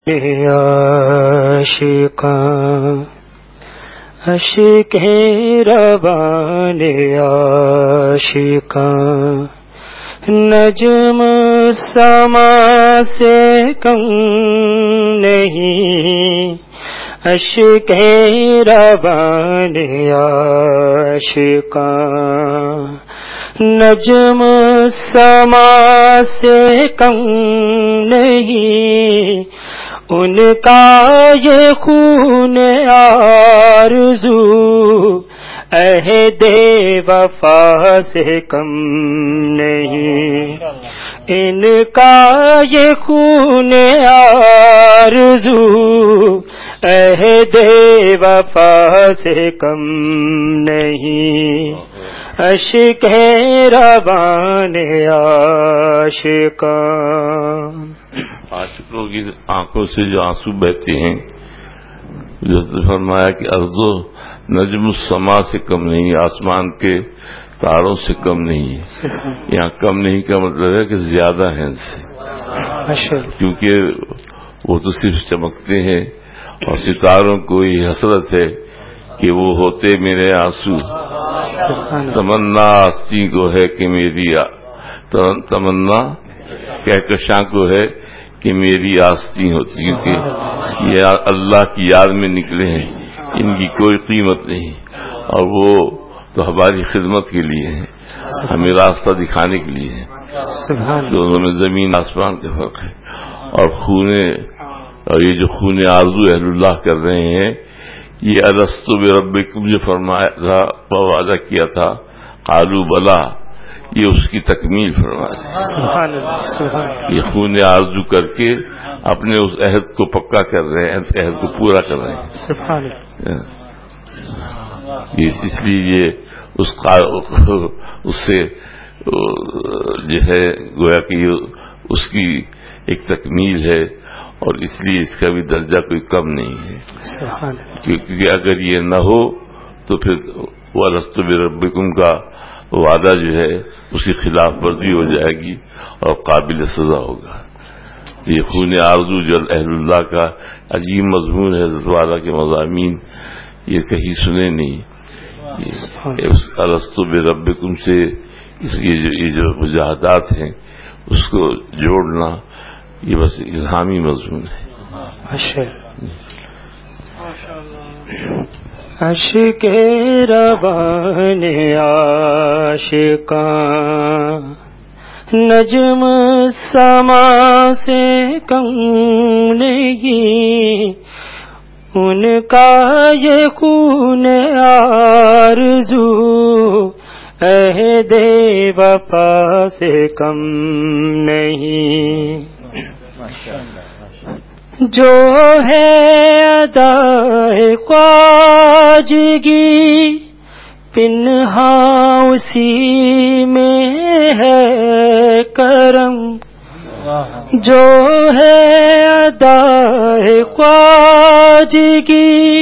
عاشقاں اشک روان عاشقاں نجم سما سے کم نہیں اشک روان عاشقاں نجم سما سے کم نہیں ان کا یہ خون آرزو عہد وفا سے کم نہیں ان کا یہ خون آرزو عہد وفا سے کم نہیں اشک روان عاشقاں عاشقوں کی آنکھوں سے جو آنسو بہتے ہیں، جیسے فرمایا کہ ارض و نجم السما سے کم نہیں، آسمان کے تاروں سے کم نہیں ہے۔ یہاں کم نہیں کا مطلب ہے کہ زیادہ ہیں ان سے، کیونکہ وہ تو صرف چمکتے ہیں، اور ستاروں کو یہ حسرت ہے کہ وہ ہوتے میرے آنسو، تمنا ہستی کو ہے کہ میری تمنا کہکشاں کو ہے کہ میری آستی ہوتی، کیونکہ یہ اللہ کی یاد میں نکلے ہیں، ان کی کوئی قیمت نہیں، اور وہ تو ہماری خدمت کے لیے ہیں، ہمیں راستہ دکھانے کے لیے ہیں۔ دونوں میں زمین آسمان کا فرق ہے۔ اور یہ جو خون آرزو اہل اللہ کر رہے ہیں، یہ الستو بربکم جو فرمایا تھا، وعدہ کیا تھا، قالوا بلا، یہ اس کی تکمیل فرمایا۔ یہ خون آرزو کر کے اپنے اس عہد کو پکا کر رہے ہیں، عہد کو پورا کر رہے ہیں۔ اس لیے یہ اس سے جو ہے گویا کہ اس کی ایک تکمیل ہے، اور اس لیے اس کا بھی درجہ کوئی کم نہیں ہے، کیونکہ اگر یہ نہ ہو تو پھر وَلَسْتُ بِرَبِّكُمْ کا وعدہ جو ہے اس کی خلاف ورزی ہو جائے گی اور قابل سزا ہوگا۔ یہ خون آرزو جو اہل اللہ کا عجیب مضمون ہے، حضرت والا کے مضامین یہ کہیں سنے نہیں۔ الستو بربکم سے یہ جو مجاہدات ہیں اس کو جوڑنا یہ بس الہامی مضمون ہے۔ اشک روان عاشقاں نجم سما سے کم نہیں ان کا یہ خون آرزو عہد وفا سے کم نہیں جو ہے ادائے خواجگی پنہاں اسی میں ہے کرم جو ہے ادائے خواجگی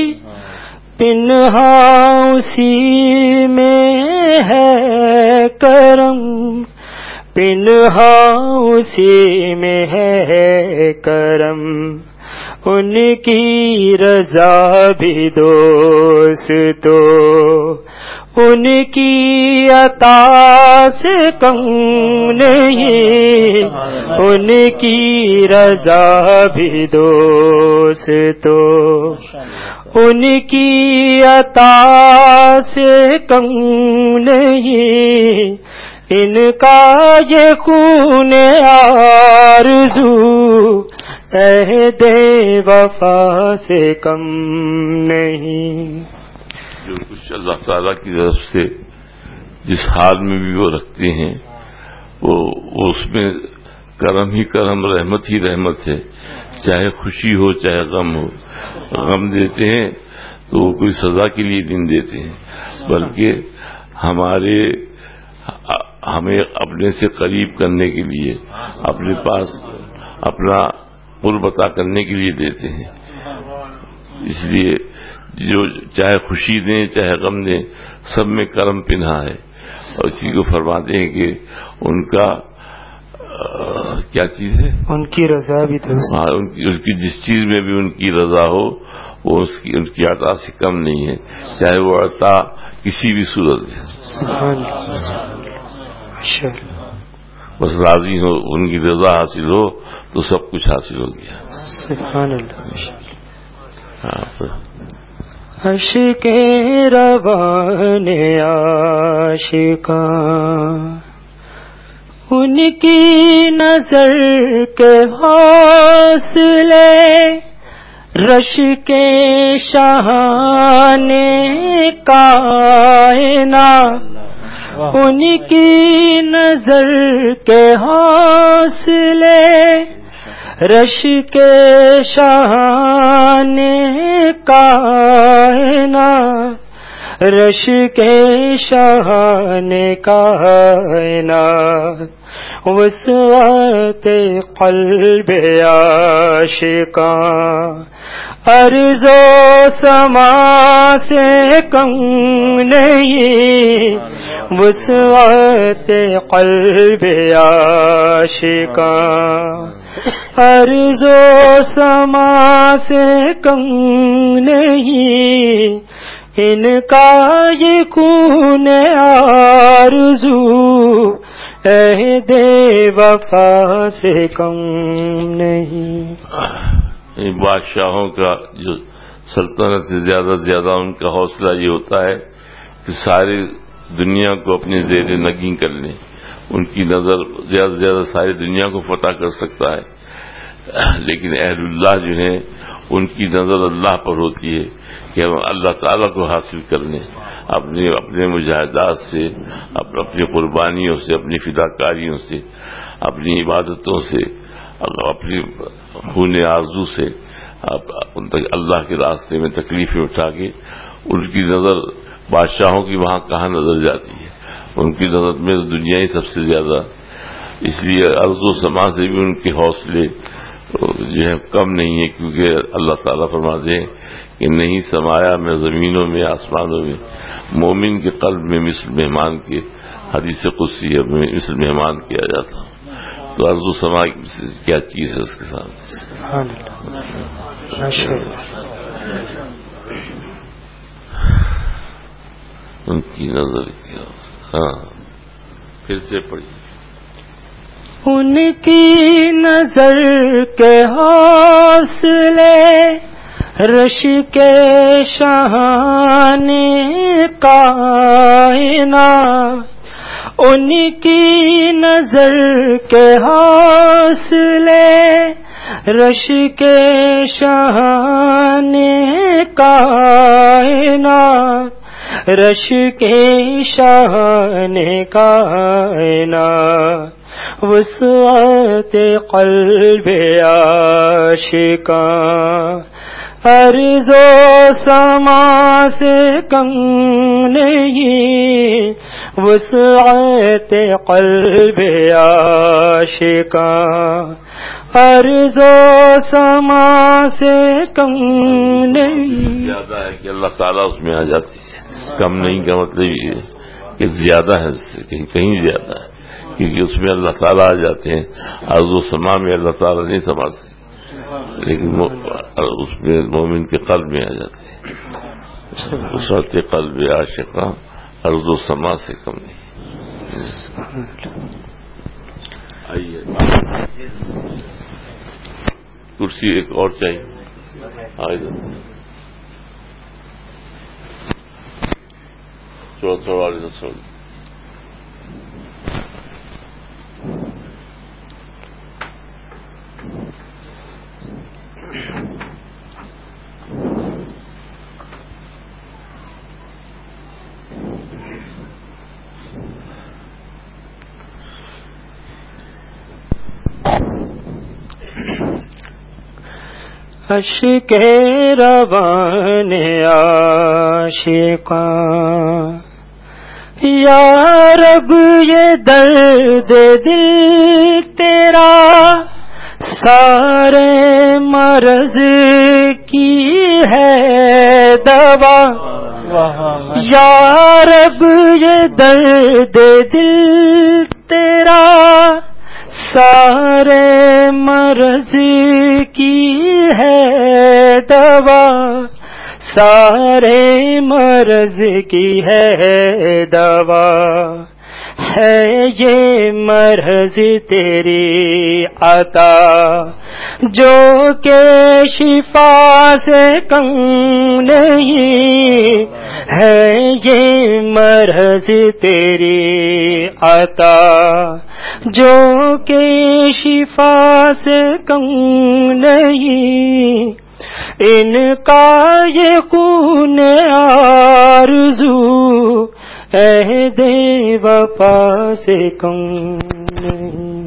پنہاں اسی میں ہے کرم پنہاں اسی میں ہے کرم ان کی رضا بھی دوستو ان کی عطا سے کم نہیں ان کی رضا بھی دوستو ان کی عطا سے کم نہیں ان کا یہ خون آرزو عہد وفا سے کم نہیں۔ جو کچھ اللہ تعالیٰ کی طرف سے جس حال میں بھی وہ رکھتے ہیں وہ اس میں کرم ہی کرم، رحمت ہی رحمت ہے، چاہے خوشی ہو چاہے غم ہو۔ غم دیتے ہیں تو وہ کوئی سزا کے لیے دن دیتے ہیں، بلکہ ہمیں اپنے سے قریب کرنے کے لیے، اپنے پاس اپنا قرب عطا کرنے کے لیے دیتے ہیں۔ اس لیے جو چاہے خوشی دیں چاہے غم دیں، سب میں کرم پنہا ہے، اور اسی کو فرماتے ہیں کہ ان کا کیا چیز ہے؟ ان کی رضا بھی درست. ہاں، ان کی جس چیز میں بھی ان کی رضا ہو وہ ان کی عطا سے کم نہیں ہے، چاہے وہ عطا کسی بھی صورت میں. بس راضی ہو، ان کی رضا حاصل ہو تو سب کچھ حاصل ہو گیا. سبحان اللہ. عشق روان عاشقاں ان کی نظر کے حوصلے رش کے شہان کائنات ان کی نظر کے حوصلے رش کے شہان کائنات رش کے شہان کائنات وسعت قلب عاشقاں ارض و سما سے کم نہیں وسعت قلب عاشقاں ارض و سما سے کم نہیں ان کا یہ خون آرزو عہد وفا سے کم نہیں. بادشاہوں کا جو سلطنت سے زیادہ ان کا حوصلہ یہ ہوتا ہے کہ ساری دنیا کو اپنے زیر نگین کر لیں. ان کی نظر زیادہ سے زیادہ ساری دنیا کو فتح کر سکتا ہے، لیکن اہل اللہ جو ہیں ان کی نظر اللہ پر ہوتی ہے کہ ہم اللہ تعالیٰ کو حاصل کر لیں اپنے مجاہدات سے، اپنی قربانیوں سے، اپنی فداکاریوں سے، اپنی عبادتوں سے، اپنی خون آرزو سے اللہ کے راستے میں تکلیفیں اٹھا کے. ان کی نظر بادشاہوں کی وہاں کہاں نظر جاتی ہے؟ ان کی نظر میں دنیا ہی سب سے زیادہ. اس لیے ارض و سما سے بھی ان کے حوصلے جو ہے کم نہیں ہے، کیونکہ اللہ تعالیٰ فرماتے ہیں کہ نہیں سمایا میں زمینوں میں آسمانوں میں مومن کے قلب میں مثل مہمان کے. حدیث قدسی ہے مثل مہمان کیا جاتا ہوں. تو ارض و سما کیا چیز ہے اس کے سامنے. ان کی نظر کیا. ہاں پھر سے پڑھیے. ان کی نظر کے حوصلے رش کے شہان کائنات ان کی نظر کے حوصلے رش کے شہان کائنات رش کے شہان کائنات وسعت قلب عاشقاں ارض و سما سے کم نہیں وسعت قلب عاشقاں ارض و سما سے کم نہیں. زیادہ ہے کہ اللہ تعالیٰ اس میں آ جاتی ہے. کم نہیں کا مطلب یہ ہے کہ زیادہ ہے، اس سے کہیں زیادہ ہے، کیونکہ اس میں اللہ تعالیٰ آ جاتے ہیں. ارض و سما میں اللہ تعالیٰ نہیں سما سکتے، لیکن اس میں مومن کے قلب میں آ جاتے ہیں. وسعت قلب عاشقاں ارض و سما سے کم نہیں. آئیے کرسی ایک اور چاہیے. تھوڑا اشک روان عاشقاں یا رب یہ درد دل تیرا سارے مرض کی ہے دوا. یا رب یہ درد دل تیرا سارے مرض کی ہے دوا، سارے مرض کی ہے دوا، ہے یہ مرض تیری عطا جو کہ شفا سے کم نہیں، ہے یہ مرض تیری عطا جو کہ شفا سے کم نہیں، ان کا یہ خون آرزو عہد وفا سے کم نہیں۔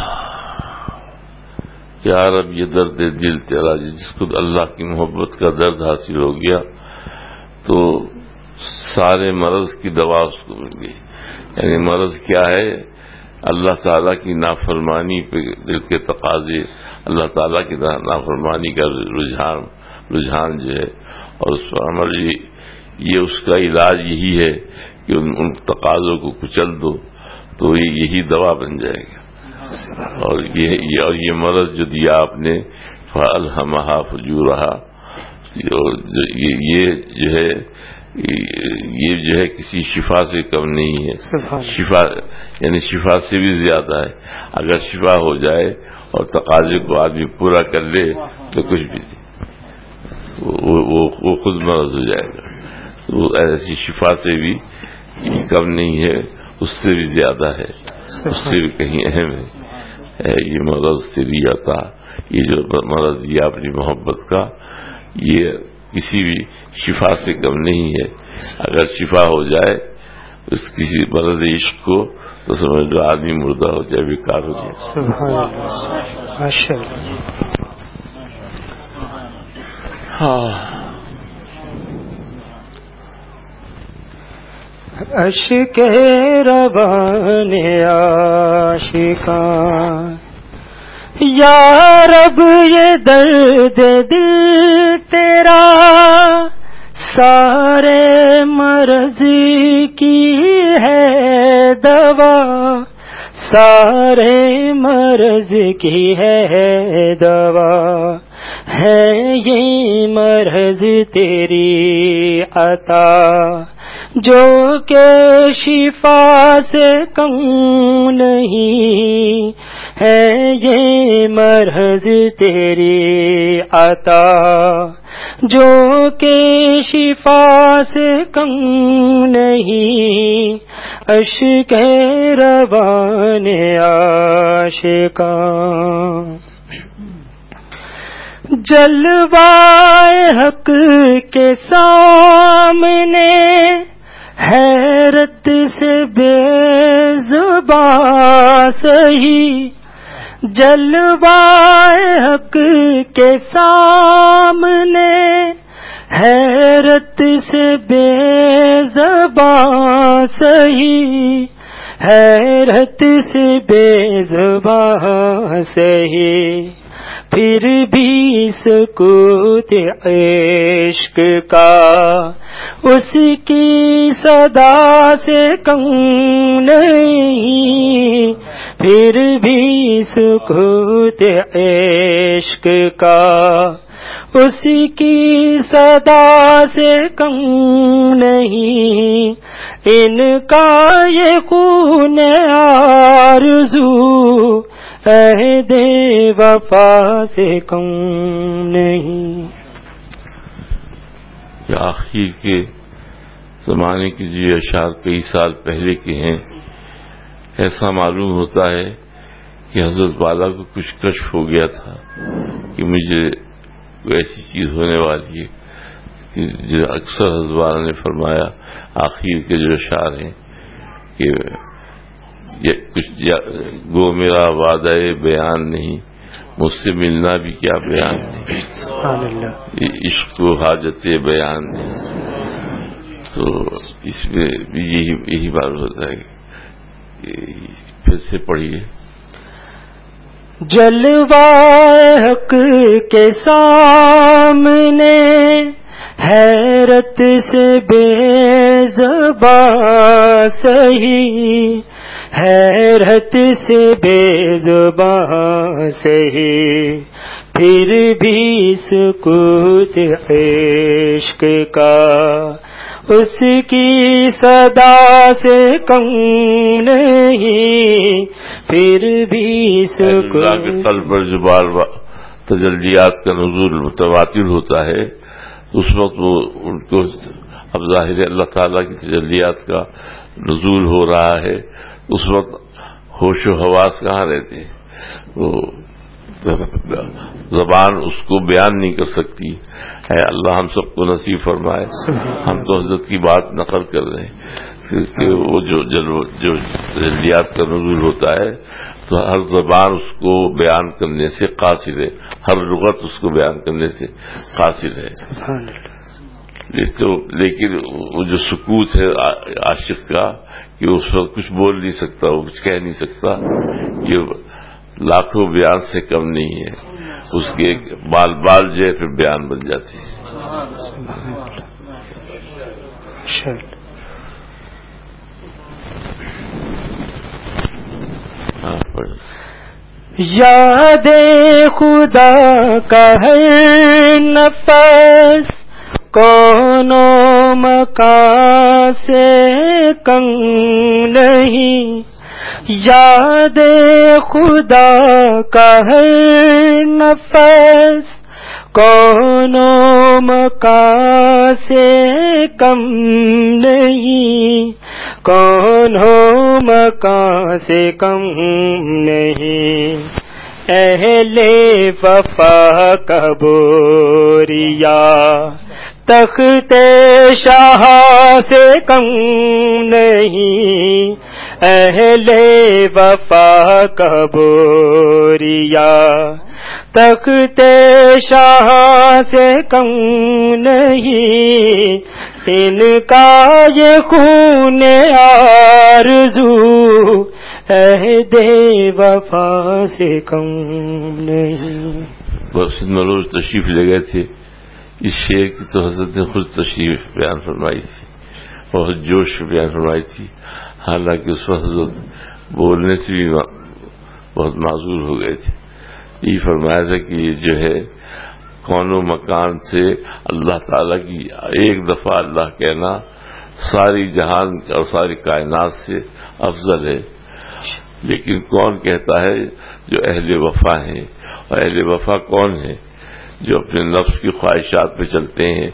یا رب یہ درد دل تیرا، جس کو اللہ کی محبت کا درد حاصل ہو گیا تو سارے مرض کی دوا اس کو مل گئی۔ یعنی مرض کیا ہے؟ اللہ تعالیٰ کی نافرمانی پہ دل کے تقاضے، اللہ تعالیٰ کی نافرمانی کا رجحان جو ہے، اور اس پر عمل، یہ اس کا علاج یہی ہے کہ ان تقاضوں کو کچل دو تو یہی دوا بن جائے گا۔ اور یہ مرض جو دیا آپ نے، فَأَلْهَمَهَا فُجُورَهَا، یہ جو ہے کسی شفا سے کم نہیں ہے، شفا یعنی شفا سے بھی زیادہ ہے۔ اگر شفا ہو جائے اور تقاضے کو آدمی پورا کر لے تو کچھ بھی وہ خود مرض ہو جائے گا۔ تو ایسی شفا سے بھی کم نہیں ہے، اس سے بھی زیادہ ہے، اس سے بھی کہیں اہم ہے۔ یہ مرض تیری عطا، یہ جو مرض دیا اپنی محبت کا، یہ کسی بھی شفا سے کم نہیں ہے۔ اگر شفا ہو جائے اس کسی مرض عشق کو تو سمجھ لو آدمی مردہ ہو جائے، بیکار ہو جائے۔ اشک روان عاشقاں یا رب یہ درد دل تیرا، سارے مرض کی ہے دوا، سارے مرض کی ہے دوا، ہے یہ مرض تیری عطا جو کہ شفا سے کم نہیں، ہے یہ مرض تیری عطا جو کہ شفا سے کم نہیں، اشک روان عاشقاں جلوائے حق کے سامنے حیرت سے بے زباں سہی، جلوائے حق کے سامنے حیرت سے بے زباں سہی، حیرت سے بے زباں سہی، پھر بھی سکوت عشق کا اس کی صدا سے کم نہیں، پھر بھی سکوت عشق کا اس کی صدا سے کم نہیں، ان کا یہ خون آرزو عہد وفا سے کم نہیں۔ آخر کے زمانے کے جو اشعار کئی سال پہلے کے ہیں، ایسا معلوم ہوتا ہے کہ حضرت والا کو کچھ کشف ہو گیا تھا کہ مجھے ایسی چیز ہونے والی ہے، کہ جو اکثر حضرت والا نے فرمایا آخر کے جو اشعار ہیں کہ کچھ گو میرا وعدہ بیان نہیں، مجھ سے ملنا بھی کیا بیان نہیں، عشق و حاجت بیان نہیں۔ تو اس میں بھی یہی بات ہوتا ہے کہ پھر سے پڑھیے۔ جلوائے حق کے سامنے حیرت سے بے زباں سہی، حیرت سے بے زباں سہی پھر بھی سکوت عشق کا اس کی صدا سے کم نہیں پھر بھی اللہ کے قلب پر جو بار بار تجلیات کا نزول متواتر ہوتا ہے اس وقت وہ ان کو اب ظاہر اللہ تعالیٰ کی تجلیات کا نزول ہو رہا ہے، اس وقت ہوش و حواس کہاں رہتے، وہ زبان اس کو بیان نہیں کر سکتی. اے اللہ ہم سب کو نصیب فرمائے. ہم تو حضرت کی بات نقل کر رہے ہیں کہ وہ جو تجلیات کا نزول ہوتا ہے تو ہر زبان اس کو بیان کرنے سے قاصر ہے، ہر لغت اس کو بیان کرنے سے قاصر ہے. لیکن وہ جو سکوت ہے عاشق کا کہ اس وقت کچھ بول نہیں سکتا، وہ کچھ کہہ نہیں سکتا، یہ لاکھوں بیان سے کم نہیں ہے. اس کے بال بال جو ہے پھر بیان بن جاتی ہے. یاد خدا کا ہے نفس کون و مکان سے کم نہیں، یاد خدا کا ہے نفس کون و مکان سے کم نہیں، کون و مکان سے کم نہیں. اہل وفا کا بوریا تخت شاہ سے کم نہیں، اہل وفا کا بوریا تخت شاہ سے کم نہیں، ان کا یہ خون آرزو عہد وفا سے کم نہیں. بس ملوز تشریف لے گئے تھے. اس شعر کی تو حضرت نے خود تشریف بیان فرمائی تھی، بہت جوش بیان فرمائی تھی. حالانکہ اس وقت حضرت بولنے سے بھی بہت معذور ہو گئے تھے. یہ فرمایا تھا کہ یہ جو ہے کون و مکان سے اللہ تعالیٰ کی ایک دفعہ اللہ کہنا ساری جہان اور ساری کائنات سے افضل ہے. لیکن کون کہتا ہے؟ جو اہل وفا ہیں. اور اہل وفا کون ہیں؟ جو اپنے نفس کی خواہشات پہ چلتے ہیں،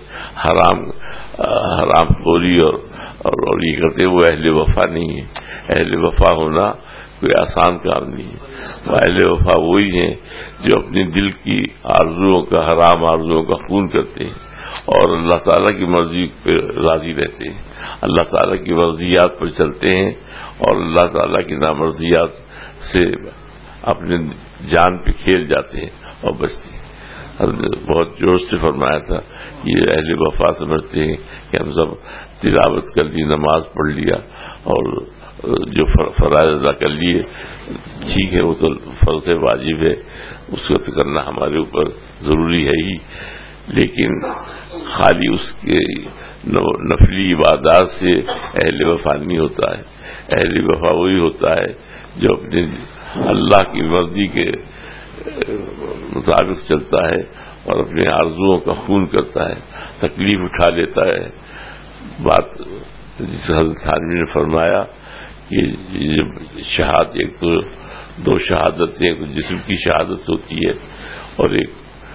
حرام خوری اور یہ کرتے ہیں، وہ اہل وفا نہیں ہے. اہل وفا ہونا کوئی آسان کام نہیں ہے. اہل وفا وہی ہیں جو اپنی دل کی آرزوؤں کا، حرام آرزوؤں کا خون کرتے ہیں اور اللہ تعالیٰ کی مرضی پہ راضی رہتے ہیں، اللہ تعالیٰ کی مرضیات پر چلتے ہیں اور اللہ تعالیٰ کی نامرضیات سے اپنے جان پہ کھیل جاتے ہیں اور بچتے ہیں. بہت جوش سے فرمایا تھا. یہ اہل وفا سمجھتے ہیں کہ ہم سب تلاوت کر لی، نماز پڑھ لیا اور جو فرائض ادا کر لیے، ٹھیک ہے، وہ تو فرض واجب ہے، اس کو تو کرنا ہمارے اوپر ضروری ہے ہی. لیکن خالی اس کے نفلی عبادات سے اہل وفا نہیں ہوتا ہے. اہل وفا وہی ہوتا ہے جو اپنے اللہ کی مرضی کے مطابق چلتا ہے اور اپنے آرزوؤں کا خون کرتا ہے، تکلیف اٹھا لیتا ہے. بات جس حضرت تھانوی نے فرمایا کہ شہادت، ایک تو دو شہادتیں، ایک تو جسم کی شہادت ہوتی ہے اور ایک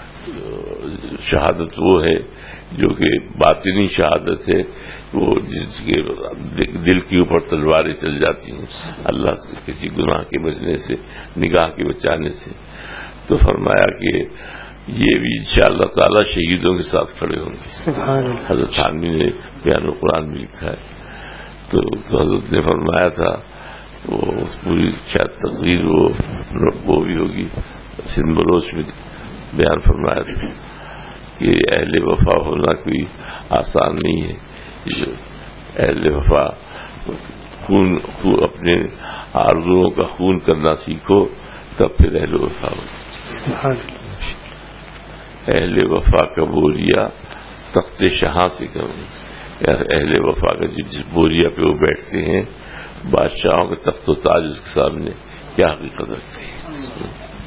شہادت وہ ہے جو کہ باطنی شہادت ہے، وہ جس کے دل کے اوپر تلواریں چل جاتی ہیں اللہ سے کسی گناہ کے بچنے سے، نگاہ کے بچانے سے. تو فرمایا کہ یہ بھی انشاءاللہ تعالی شہیدوں کے ساتھ کھڑے ہوں گے. حضرت تھانوی نے بیان القرآن میں لکھا ہے. تو حضرت نے فرمایا تھا، وہ پوری شاید تقریر وہ بھی ہوگی سندھ بلوچ میں بیان فرمایا تھا کہ اہل وفا ہونا کوئی آسان نہیں ہے. جو اہل وفا خون اپنے آرزوؤں کا خون کرنا سیکھو تب پھر اہل وفا ہو. اہل وفا کا بوریا تخت شاہ سے کم. اہل وفا کا جس بوریا پہ وہ بیٹھتے ہیں بادشاہوں کے تخت و تاج اس کے سامنے کیا حقیقت رکھتی ہے.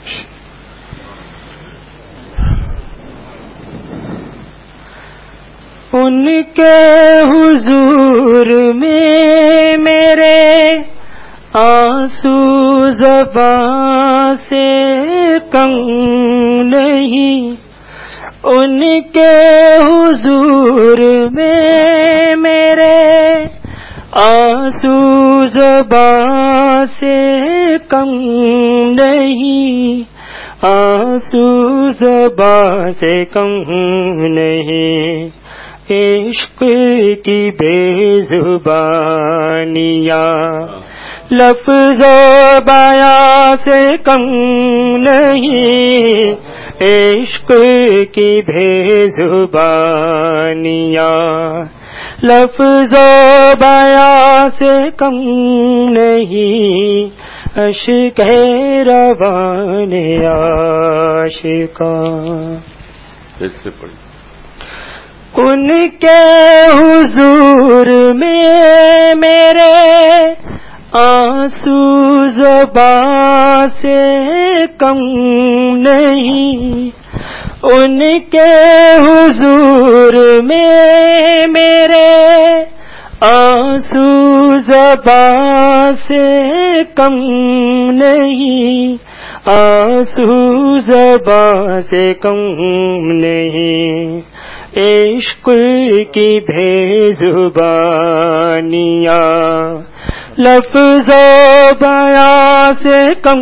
ان کے حضور میں میرے آنسو زباں سے کم نہیں. ان کے حضور میں میرے آنسو زباں سے کم نہیں. آنسو زباں سے کم نہیں. عشق کی بے زبانیاں لفظ و بیاں سے کم نہیں. عشق کی بے زبانیاں لفظ و بیاں سے کم نہیں. اشک روان عاشقاں اس سے پڑھی. ان کے حضور میں میرے آنسو زباں سے کم نہیں. ان کے حضور میں میرے آنسو زباں سے کم نہیں. آنسو زباں سے کم نہیں. عشق کی بے زبانیاں لفظ و بیاں سے کم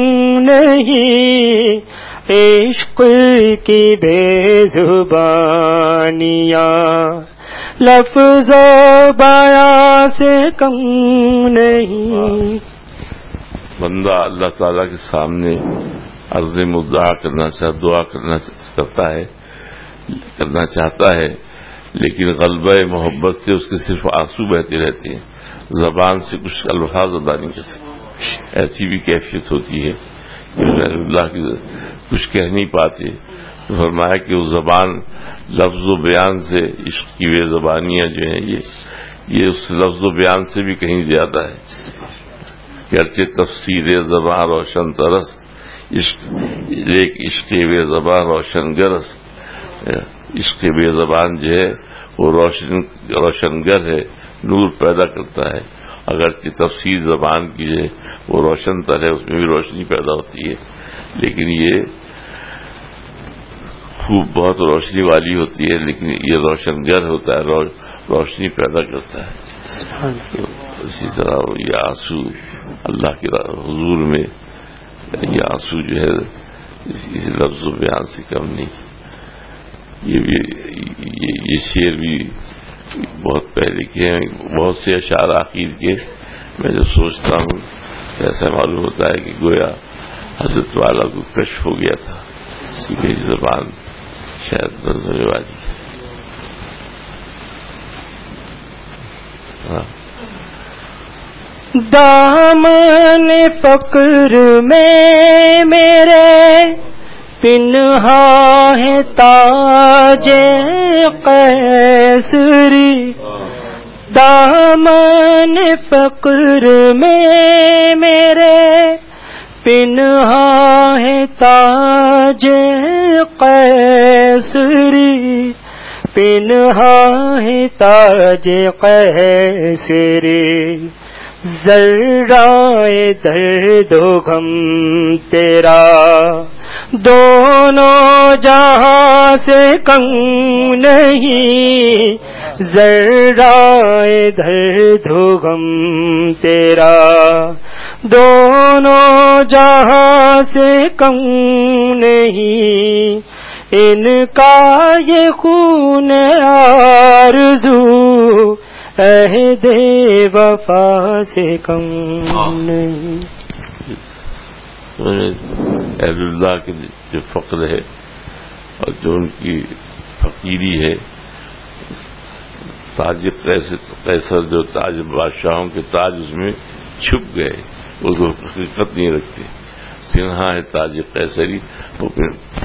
نہیں. عشق کی بے زبانیاں لفظ و بیاں سے کم نہیں. بندہ اللہ تعالیٰ کے سامنے عرض مدعا دعا کرنا چاہتا ہے لیکن غلبہ محبت سے اس کے صرف آنسو بہتے رہتے ہیں. زبان سے کچھ الفاظ ادا نہیں کر سکتے. ایسی بھی کیفیت ہوتی ہے کہ غیر اللہ کی کچھ کہہ نہیں پاتے. فرمایا کہ وہ زبان لفظ و بیان سے عشق کی بے زبانیاں جو ہیں یہ اس لفظ و بیان سے بھی کہیں زیادہ ہے. گرچہ تفسیر زبان روشن ترست عشق بے زبان روشن گرست. عشق بے زبان جو ہے وہ روشنگر ہے، نور پیدا کرتا ہے. اگرچہ تفسیر زبان کی جو ہے وہ روشن تر ہے، اس میں بھی روشنی پیدا ہوتی ہے، لیکن یہ خوب بہت روشنی والی ہوتی ہے، لیکن یہ روشنگر ہوتا ہے، روشنی پیدا کرتا ہے. تو اسی طرح یہ آنسو اللہ کے حضور میں یہ آنسو جو ہے اس لفظ و بیان سے کم نہیں. یہ شعر بھی بہت پہلے کے ہیں. بہت سے اشعار آخر کے میں جو سوچتا ہوں ایسا معلوم ہوتا ہے کہ گویا حضرت والا کو کشف ہو گیا تھا کہ میری زبان شاید نظر والی. دامن فقر میں میرے پنہا ہے تاج قیصری. دامن فقر میں میرے پنہا ہے تاج قیصری. پنہا ہے تاج قیصری. ذرائے درد و غم تیرا دونوں جہاں سے کم نہیں. ذرائے درد و غم تیرا دونوں جہاں سے کم نہیں. ان کا یہ خون آرزو عہد وفا سے کم نہیں. اہل اللہ کے جو فقر ہے اور جو ان کی فقیری ہے، تاج قیصر جو تاج بادشاہوں کے تاج اس میں چھپ گئے، وہ تو حقیقت نہیں رکھتے. پنہا ہے تاج قیصری،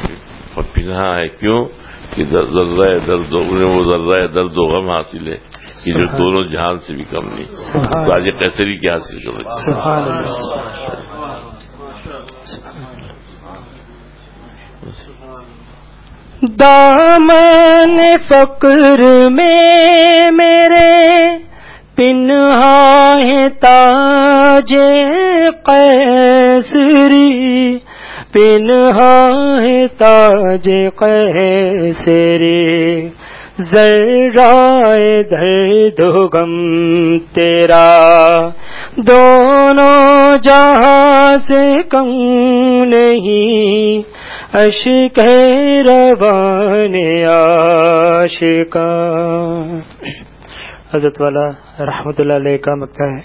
وہ پنہا ہے کیوں کہ ذرہ درد انہیں وہ ذرہ درد و غم حاصل ہے کہ جو دونوں جہان سے بھی کم نہیں. تاج قیصری کی حاصل کرو. دامن فقر میں میرے پنہاں ہے تاج قیصری، پنہاں ہے تاج قیصری، ذرائے درد و غم تیرا دونوں جہاں سے کم نہیں، اشک روان عاشقاں. حضرت والا رحمت اللہ علیہ کا مکہ ہے.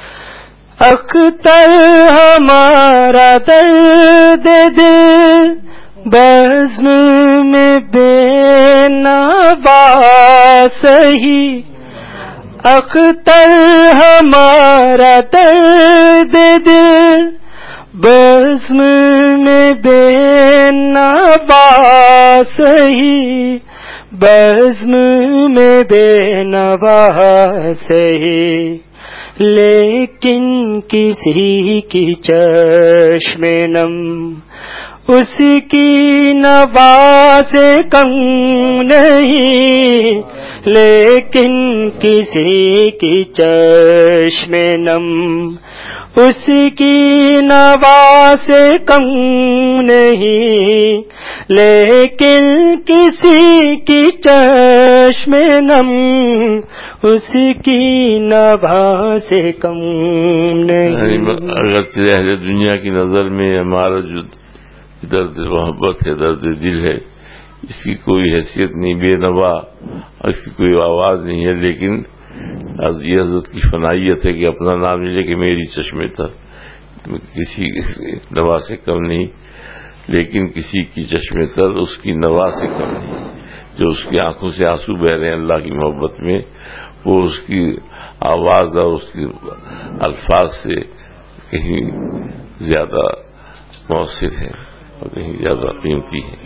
اختر ہمارا درد دل بزم میں بے نوا سہی، اختر ہمارا درد دل بزم میں بے نوا سہی، بزم میں بے نوا سہی، لیکن کسی کی چشم نم اس کی نوا سے کم نہیں، لیکن کسی کی چشم نم اس کی نوا سے کم نہیں، لیکن کسی کی چشم نم اس کی نوا سے کم نہیں. اگرچہ اہل دنیا کی نظر میں ہمارا جو درد محبت ہے، درد دل ہے، اس کی کوئی حیثیت نہیں، بے نوا، اس کی کوئی آواز نہیں ہے، لیکن یہ حضرت کی فنائیت ہے کہ اپنا نام لے کہ میری چشمے تر، کسی نوا سے کم نہیں، لیکن کسی کی چشمے تر اس کی نوا سے کم نہیں. جو اس کی آنکھوں سے آنسو بہ رہے ہیں اللہ کی محبت میں، وہ اس کی آواز اور اس کے الفاظ سے کہیں زیادہ مؤثر ہے اور کہیں زیادہ قیمتی ہے.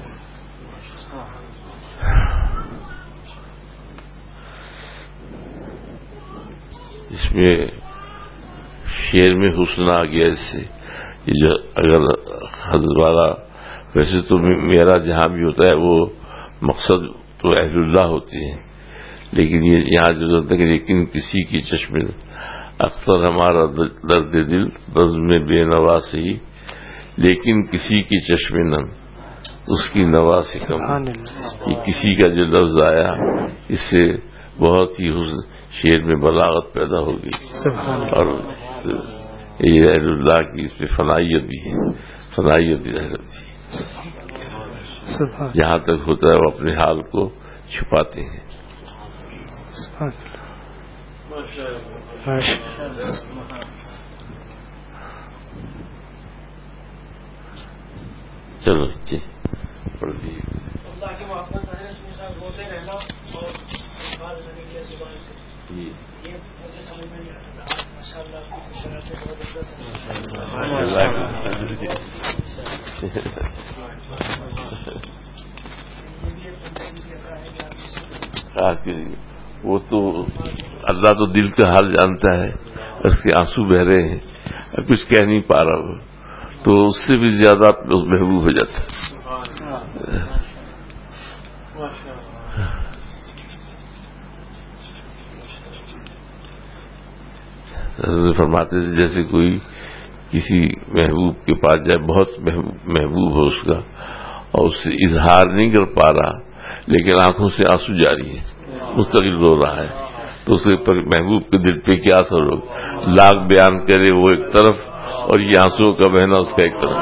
اس میں شعر میں حسن آ گیا اس سے. یہ جو اگر حضرت والا، ویسے تو میرا جہاں بھی ہوتا ہے وہ مقصد تو اہل اللہ ہوتے ہیں، لیکن یہ یہاں ضرورت ہے کہ لیکن کسی کی چشم اکثر ہمارا درد دل بزم میں بے نوا سہی، لیکن کسی کی چشم نم اس کی نوا سے کم. یہ کسی کا جو لفظ آیا اس سے بہت ہی حسن شعر میں بلاغت پیدا ہوگی، اور یہ اہل اللہ کی اس میں فنائیت بھی ہے، فنائیت بھی رہتی ہے. جہاں تک ہوتا ہے وہ اپنے حال کو چھپاتے ہیں. چلو پڑھ لیجیے. اللہ کی محبت روتے رہنا اور یہ مجھے سمجھ میں نہیں آتا. ماشاء اللہ کسی طرح سے وہ تو اللہ تو دل کا حال جانتا ہے، اس کے آنسو بہ رہے ہیں، کچھ کہہ نہیں پا رہا ہو تو اس سے بھی زیادہ محبوب ہو جاتا ہے. فرماتے تھے جیسے کوئی کسی محبوب کے پاس جائے، بہت محبوب ہو اس کا، اور اس سے اظہار نہیں کر پا رہا لیکن آنکھوں سے آنسو جاری ہے، مستقل رو رہا ہے، تو اس پر محبوب کے دل پہ کیا اثر ہوگا؟ لاکھ بیان کرے وہ ایک طرف اور یہ آنسو کا بہنا اس کا ایک طرف.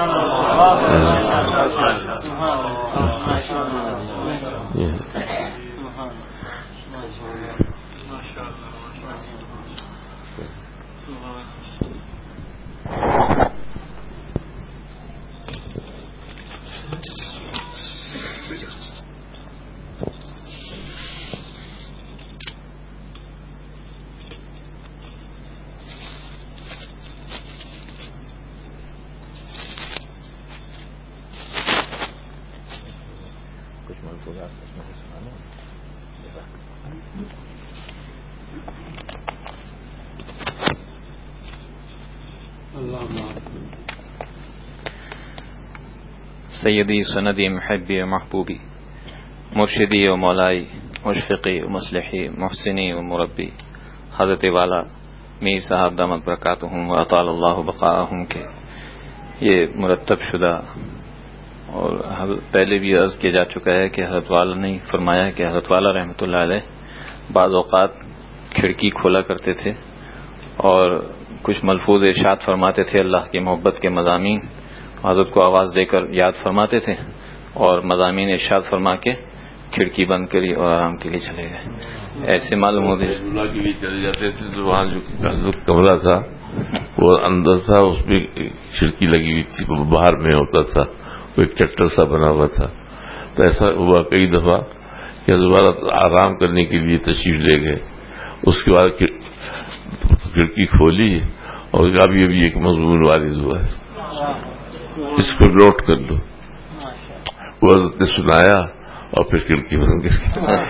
سیدی سندی محبی و محبوبی مرشدی و مولائی مشفقی و مصلحی محسنی و مربی حضرت والا میر صاحب دامت برکاتہم و اطال اللہ بقاءہم کے یہ مرتب شدہ، اور پہلے بھی عرض کیا جا چکا ہے کہ حضرت والا نے فرمایا ہے کہ حضرت والا رحمۃ اللہ علیہ بعض اوقات کھڑکی کھولا کرتے تھے اور کچھ ملفوظ ارشاد فرماتے تھے اللہ کی محبت کے مضامین، حضرت کو آواز دے کر یاد فرماتے تھے اور مضامین ارشاد فرما کے کھڑکی بند کری اور آرام کے لیے چلے گئے. ایسے معلوم ہوتے اللہ کے لیے چلے جاتے تھے تو وہاں جو کمرہ تھا وہ اندر تھا، اس میں کھڑکی لگی ہوئی تھی، باہر میں ہوتا تھا، وہ ایک چٹر سا بنا ہوا تھا. تو ایسا ہوا کئی دفعہ کہ دوبارہ آرام کرنے کے لیے تشریف لے گئے. اس کے بعد کھڑکی کھولی اور ابھی ابھی ایک مضمون وارد ہوا ہے، اس کو نوٹ کر لو. وہ حضرت نے سنایا اور پھر کھڑکی بند کر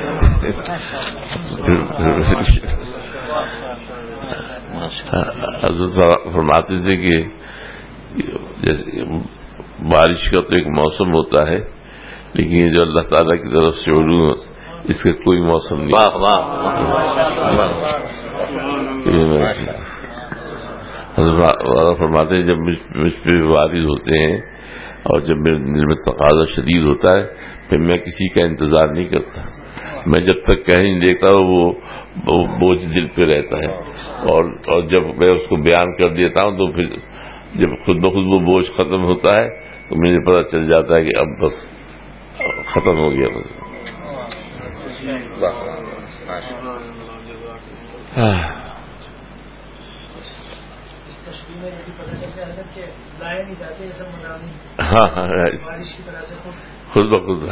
حضرت فرماتے تھے کہ جیسے بارش کا تو ایک موسم ہوتا ہے، لیکن یہ جو اللہ تعالیٰ کی طرف سے علوم اس کا کوئی موسم نہیں. حضرت فرماتے ہیں جب مجھ پہ وارد ہوتے ہیں اور جب میرے دل میں تقاضا شدید ہوتا ہے پھر میں کسی کا انتظار نہیں کرتا. میں جب تک کہیں نہیں دیکھتا وہ بوجھ دل پہ رہتا ہے، اور جب میں اس کو بیان کر دیتا ہوں تو پھر جب خود بخود وہ بوجھ ختم ہوتا ہے تو مجھے پتہ چل جاتا ہے کہ اب بس ختم ہو گیا. بس ہاں خود بخود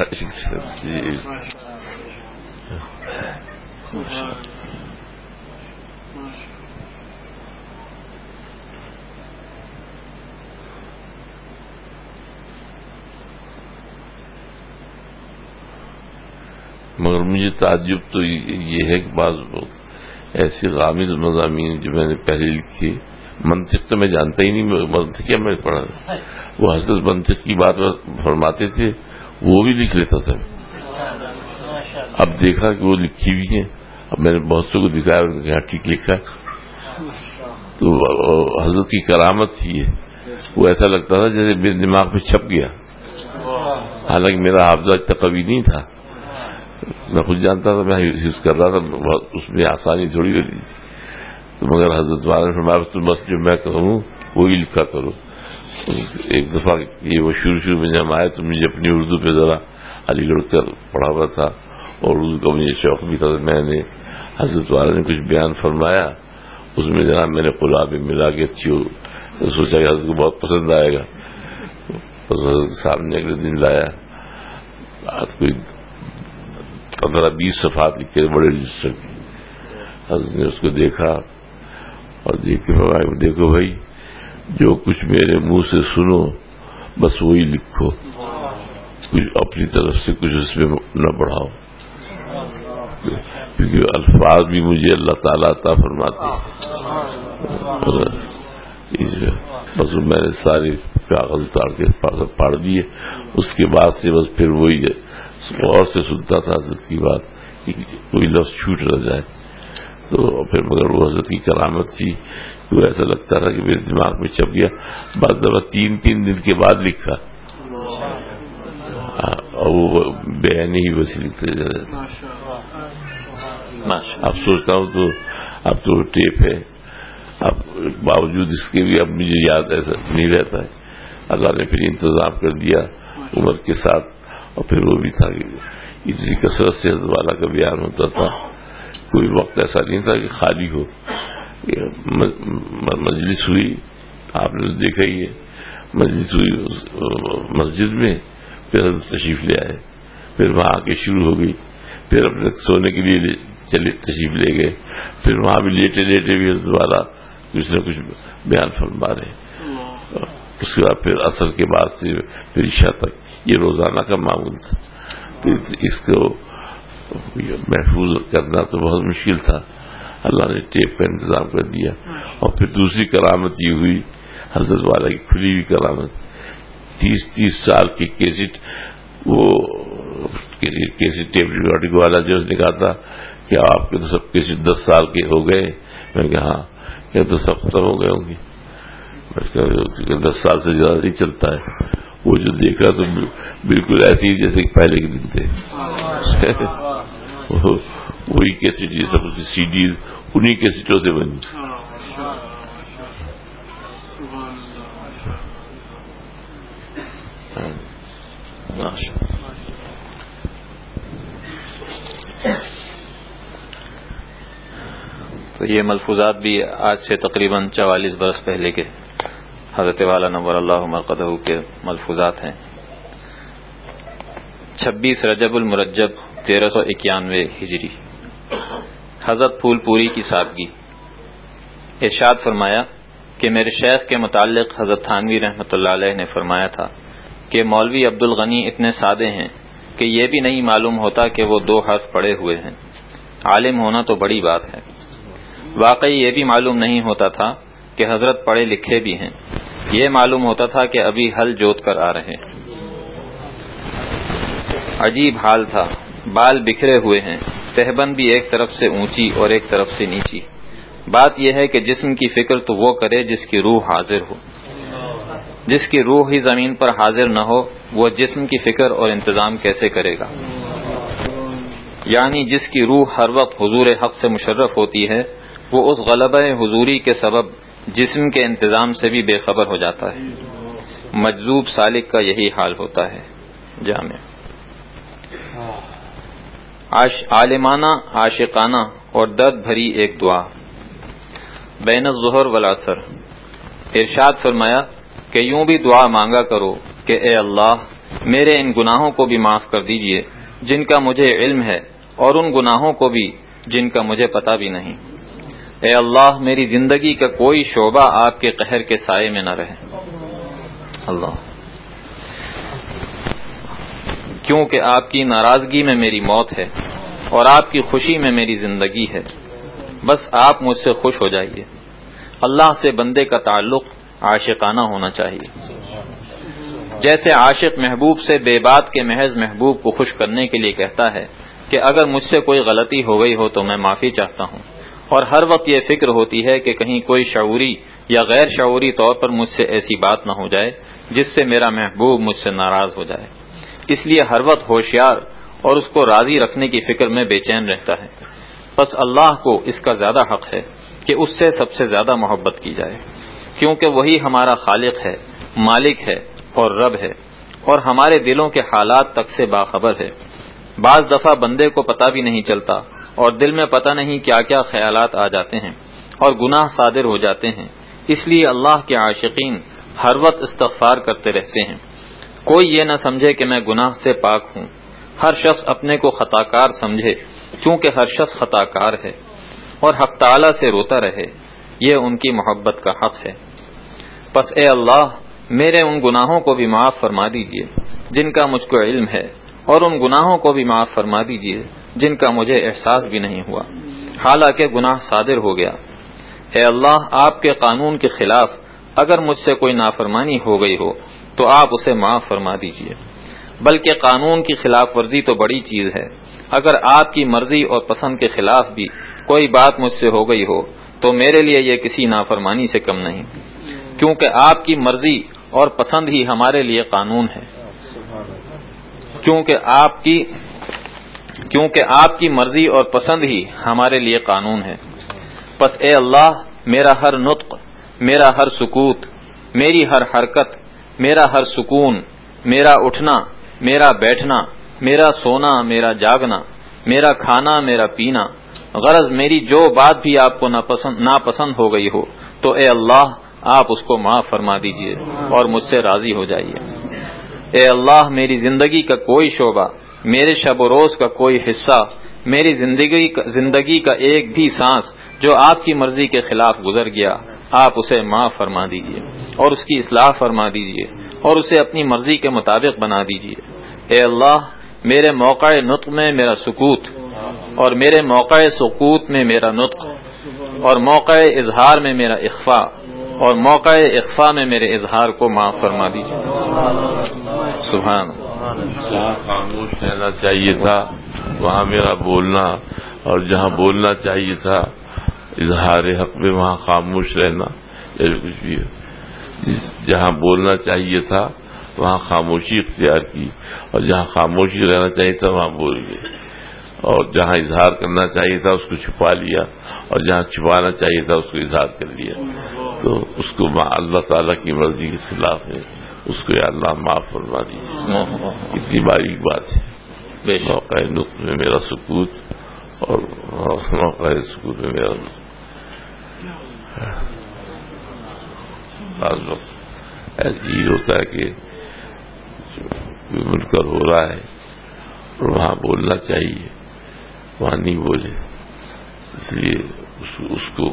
مگر مجھے تعجب تو یہ ہے کہ بعض ایسے غامض مضامین جو میں نے پہلے لکھی، منطق تو میں جانتا ہی نہیں، منطق کیا میں پڑھا، وہ حضرت منطق کی بات فرماتے تھے وہ بھی لکھ لیتا تھا. اب دیکھا کہ وہ لکھی بھی ہیں، اب میں نے بہت سے کو دکھایا اور کہا ٹھیک لکھا. تو حضرت کی کرامت تھی یہ، وہ ایسا لگتا تھا جیسے میرے دماغ میں چھپ گیا، حالانکہ میرا حافظہ اتنا قوی نہیں تھا. میں خود جانتا تھا، میں حفظ کر رہا تھا، اس میں آسانی تھوڑی ہوتی. تو مگر حضرت والا نے فرمایا بس جو میں کہوں وہی لکھا کرو. ایک دفعہ یہ وہ شروع میں جب آئے تو مجھے اپنی اردو پہ ذرا علی گڑھ کا پڑھا ہوا تھا اور اردو کا مجھے شوق بھی تھا. میں نے حضرت والا نے کچھ بیان فرمایا، اس میں جناب میں نے قلاب ملا کے اچھی سوچا کہ حضرت کو بہت پسند آئے گا. بس حضرت سامنے اگلے دن لایا، کوئی 15-20 صفحات لکھے بڑے رجسٹر کی. حضرت نے اس کو دیکھا اور دیکھ کے دیکھو بھائی جو کچھ میرے منہ سے سنو بس وہی لکھو، کچھ اپنی طرف سے کچھ اس میں نہ بڑھاؤ، کیونکہ الفاظ بھی مجھے اللہ تعالیٰ عطا فرماتے ہیں. بس میں نے سارے کاغذ اتار کے پاڑ دیے. اس کے بعد سے بس پھر وہی غور سے سنتا تھا حضرت کی بات کہ کوئی لفظ چھوٹ نہ جائے. تو پھر مگر وہ حضرت کی کرامت تھی تو ایسا لگتا تھا کہ میرے دماغ میں چھپ گیا. بعض دفعہ 3 دن کے بعد لکھا اور وہ بیان ہی ویسے لکھتے جاتے. اب سوچتا ہوں تو اب تو ٹیپ ہے، اب باوجود اس کے بھی اب مجھے یاد ایسا نہیں رہتا ہے. اللہ نے پھر انتظام کر دیا عمر کے ساتھ. اور پھر وہ بھی تھا کہ اتنی کثرت سے حضرت والا کا بیان ہوتا تھا، کوئی وقت ایسا نہیں تھا کہ خالی ہو. مجلس ہوئی، آپ نے دیکھا ہی ہے، مجلس ہوئی مسجد میں، پھر حضرت تشریف لے آئے، پھر وہاں آ کے شروع ہو گئی، پھر اپنے سونے کے لیے چلے تشریف لے گئے، پھر وہاں بھی لیٹے لیٹے بھی حضرت والا کچھ نہ کچھ بیان فرما رہے. اس کے بعد پھر عصر کے بعد سے پھر عشاء تک یہ روزانہ کا معمول تھا. تو اس کو محفوظ کرنا تو بہت مشکل تھا. اللہ نے ٹیپ کا انتظام کر دیا. اور پھر دوسری کرامت یہ ہوئی حضرت والا کی کھلی ہوئی کرامت. 30 سال کی کیسٹ، وہ کیسٹ ٹیپ ریکارڈنگ والا جو اس نے کہا تھا کہ آپ کے تو سب کیسٹ 10 سال کے ہو گئے. میں نے کہا ہاں، کہ تو سب ختم ہو گئے ہوں گے. 10 سال سے زیادہ نہیں چلتا ہے. وہ جو دیکھا تو بالکل ایسے ہی جیسے پہلے کے دن تھے. وہی کیسٹ یہ سب کی سی ڈیز انہی کیسٹوں سے بنی. تو یہ ملفوظات بھی آج سے تقریباً 44 برس پہلے کے حضرت والا نور اللہ مرقدہ کے ملفوظات ہیں. 26 رجب المرجب 1391 ہجری، حضرت پھول پوری کی سادگی. ارشاد فرمایا کہ میرے شیخ کے متعلق حضرت تھانوی رحمۃ اللہ علیہ نے فرمایا تھا کہ مولوی عبد الغنی اتنے سادے ہیں کہ یہ بھی نہیں معلوم ہوتا کہ وہ 2 حرف پڑھے ہوئے ہیں. عالم ہونا تو بڑی بات ہے. واقعی یہ بھی معلوم نہیں ہوتا تھا کہ حضرت پڑھے لکھے بھی ہیں. یہ معلوم ہوتا تھا کہ ابھی ہل جوت کر آ رہے. عجیب حال تھا. بال بکھرے ہوئے ہیں، تہبند بھی ایک طرف سے اونچی اور ایک طرف سے نیچی. بات یہ ہے کہ جسم کی فکر تو وہ کرے جس کی روح حاضر ہو. جس کی روح ہی زمین پر حاضر نہ ہو وہ جسم کی فکر اور انتظام کیسے کرے گا؟ یعنی جس کی روح ہر وقت حضور حق سے مشرف ہوتی ہے وہ اس غلبہ حضوری کے سبب جسم کے انتظام سے بھی بے خبر ہو جاتا ہے. مجذوب سالک کا یہی حال ہوتا ہے. جامع عالمانہ، عاشقانہ اور درد بھری ایک دعا. بین الظہر والعصر. ارشاد فرمایا کہ یوں بھی دعا مانگا کرو کہ اے اللہ میرے ان گناہوں کو بھی معاف کر دیجئے جن کا مجھے علم ہے، اور ان گناہوں کو بھی جن کا مجھے پتہ بھی نہیں. اے اللہ میری زندگی کا کوئی شعبہ آپ کے قہر کے سائے میں نہ رہے. اللہ، کیونکہ آپ کی ناراضگی میں میری موت ہے اور آپ کی خوشی میں میری زندگی ہے. بس آپ مجھ سے خوش ہو جائیے. اللہ سے بندے کا تعلق عاشقانہ ہونا چاہیے. جیسے عاشق محبوب سے بے بات کے محض محبوب کو خوش کرنے کے لیے کہتا ہے کہ اگر مجھ سے کوئی غلطی ہو گئی ہو تو میں معافی چاہتا ہوں، اور ہر وقت یہ فکر ہوتی ہے کہ کہیں کوئی شعوری یا غیر شعوری طور پر مجھ سے ایسی بات نہ ہو جائے جس سے میرا محبوب مجھ سے ناراض ہو جائے. اس لیے ہر وقت ہوشیار اور اس کو راضی رکھنے کی فکر میں بے چین رہتا ہے. بس اللہ کو اس کا زیادہ حق ہے کہ اس سے سب سے زیادہ محبت کی جائے، کیونکہ وہی ہمارا خالق ہے، مالک ہے اور رب ہے، اور ہمارے دلوں کے حالات تک سے باخبر ہے. بعض دفعہ بندے کو پتہ بھی نہیں چلتا اور دل میں پتہ نہیں کیا کیا خیالات آ جاتے ہیں اور گناہ صادر ہو جاتے ہیں. اس لیے اللہ کے عاشقین ہر وقت استغفار کرتے رہتے ہیں. کوئی یہ نہ سمجھے کہ میں گناہ سے پاک ہوں. ہر شخص اپنے کو خطا کار سمجھے، کیونکہ ہر شخص خطا کار ہے، اور حق تعالی سے روتا رہے. یہ ان کی محبت کا حق ہے. پس اے اللہ میرے ان گناہوں کو بھی معاف فرما دیجئے جن کا مجھ کو علم ہے، اور ان گناہوں کو بھی معاف فرما دیجئے جن کا مجھے احساس بھی نہیں ہوا حالانکہ گناہ صادر ہو گیا. اے اللہ آپ کے قانون کے خلاف اگر مجھ سے کوئی نافرمانی ہو گئی ہو تو آپ اسے معاف فرما دیجئے. بلکہ قانون کی خلاف ورزی تو بڑی چیز ہے. اگر آپ کی مرضی اور پسند کے خلاف بھی کوئی بات مجھ سے ہو گئی ہو تو میرے لیے یہ کسی نافرمانی سے کم نہیں، کیونکہ آپ کی مرضی اور پسند ہی ہمارے لیے قانون ہے. کیونکہ آپ کی مرضی اور پسند ہی ہمارے لیے قانون ہے. پس اے اللہ میرا ہر نطق، میرا ہر سکوت، میری ہر حرکت، میرا ہر سکون، میرا اٹھنا، میرا بیٹھنا، میرا سونا، میرا جاگنا، میرا کھانا، میرا پینا، غرض میری جو بات بھی آپ کو ناپسند ہو گئی ہو تو اے اللہ آپ اس کو معاف فرما دیجئے اور مجھ سے راضی ہو جائیے. اے اللہ میری زندگی کا کوئی شعبہ، میرے شب و روز کا کوئی حصہ، میری زندگی کا ایک بھی سانس جو آپ کی مرضی کے خلاف گزر گیا آپ اسے معاف فرما دیجئے اور اس کی اصلاح فرما دیجئے اور اسے اپنی مرضی کے مطابق بنا دیجئے. اے اللہ میرے موقع نطق میں میرا سکوت اور میرے موقع سکوت میں میرا نطق اور موقع اظہار میں میرا اخفا اور موقع اخفا میں میرے اظہار کو معاف فرما دیجیے. سبحان. جہاں خاموش رہنا چاہیے تھا وہاں میرا بولنا، اور جہاں بولنا چاہیے تھا اظہار حق میں وہاں خاموش رہنا، یا کچھ بھی ہے. جہاں بولنا چاہیے تھا وہاں خاموشی اختیار کی، اور جہاں خاموشی رہنا چاہیے تھا وہاں بول گئے، اور جہاں اظہار کرنا چاہیے تھا اس کو چھپا لیا، اور جہاں چھپانا چاہیے تھا اس کو اظہار کر لیا. تو اس کو اللہ تعالیٰ کی مرضی کے خلاف ہے، اس کو یا اللہ معاف فرما دیجیے. کتنی باریک بات ہے. موقع نطق میں میرا سکوت اور موقع سکوت میں میرا بعض وقت یہ ہوتا ہے کہ منکر ہو رہا ہے اور وہاں بولنا چاہیے وہاں نہیں بولے، اس لیے اس کو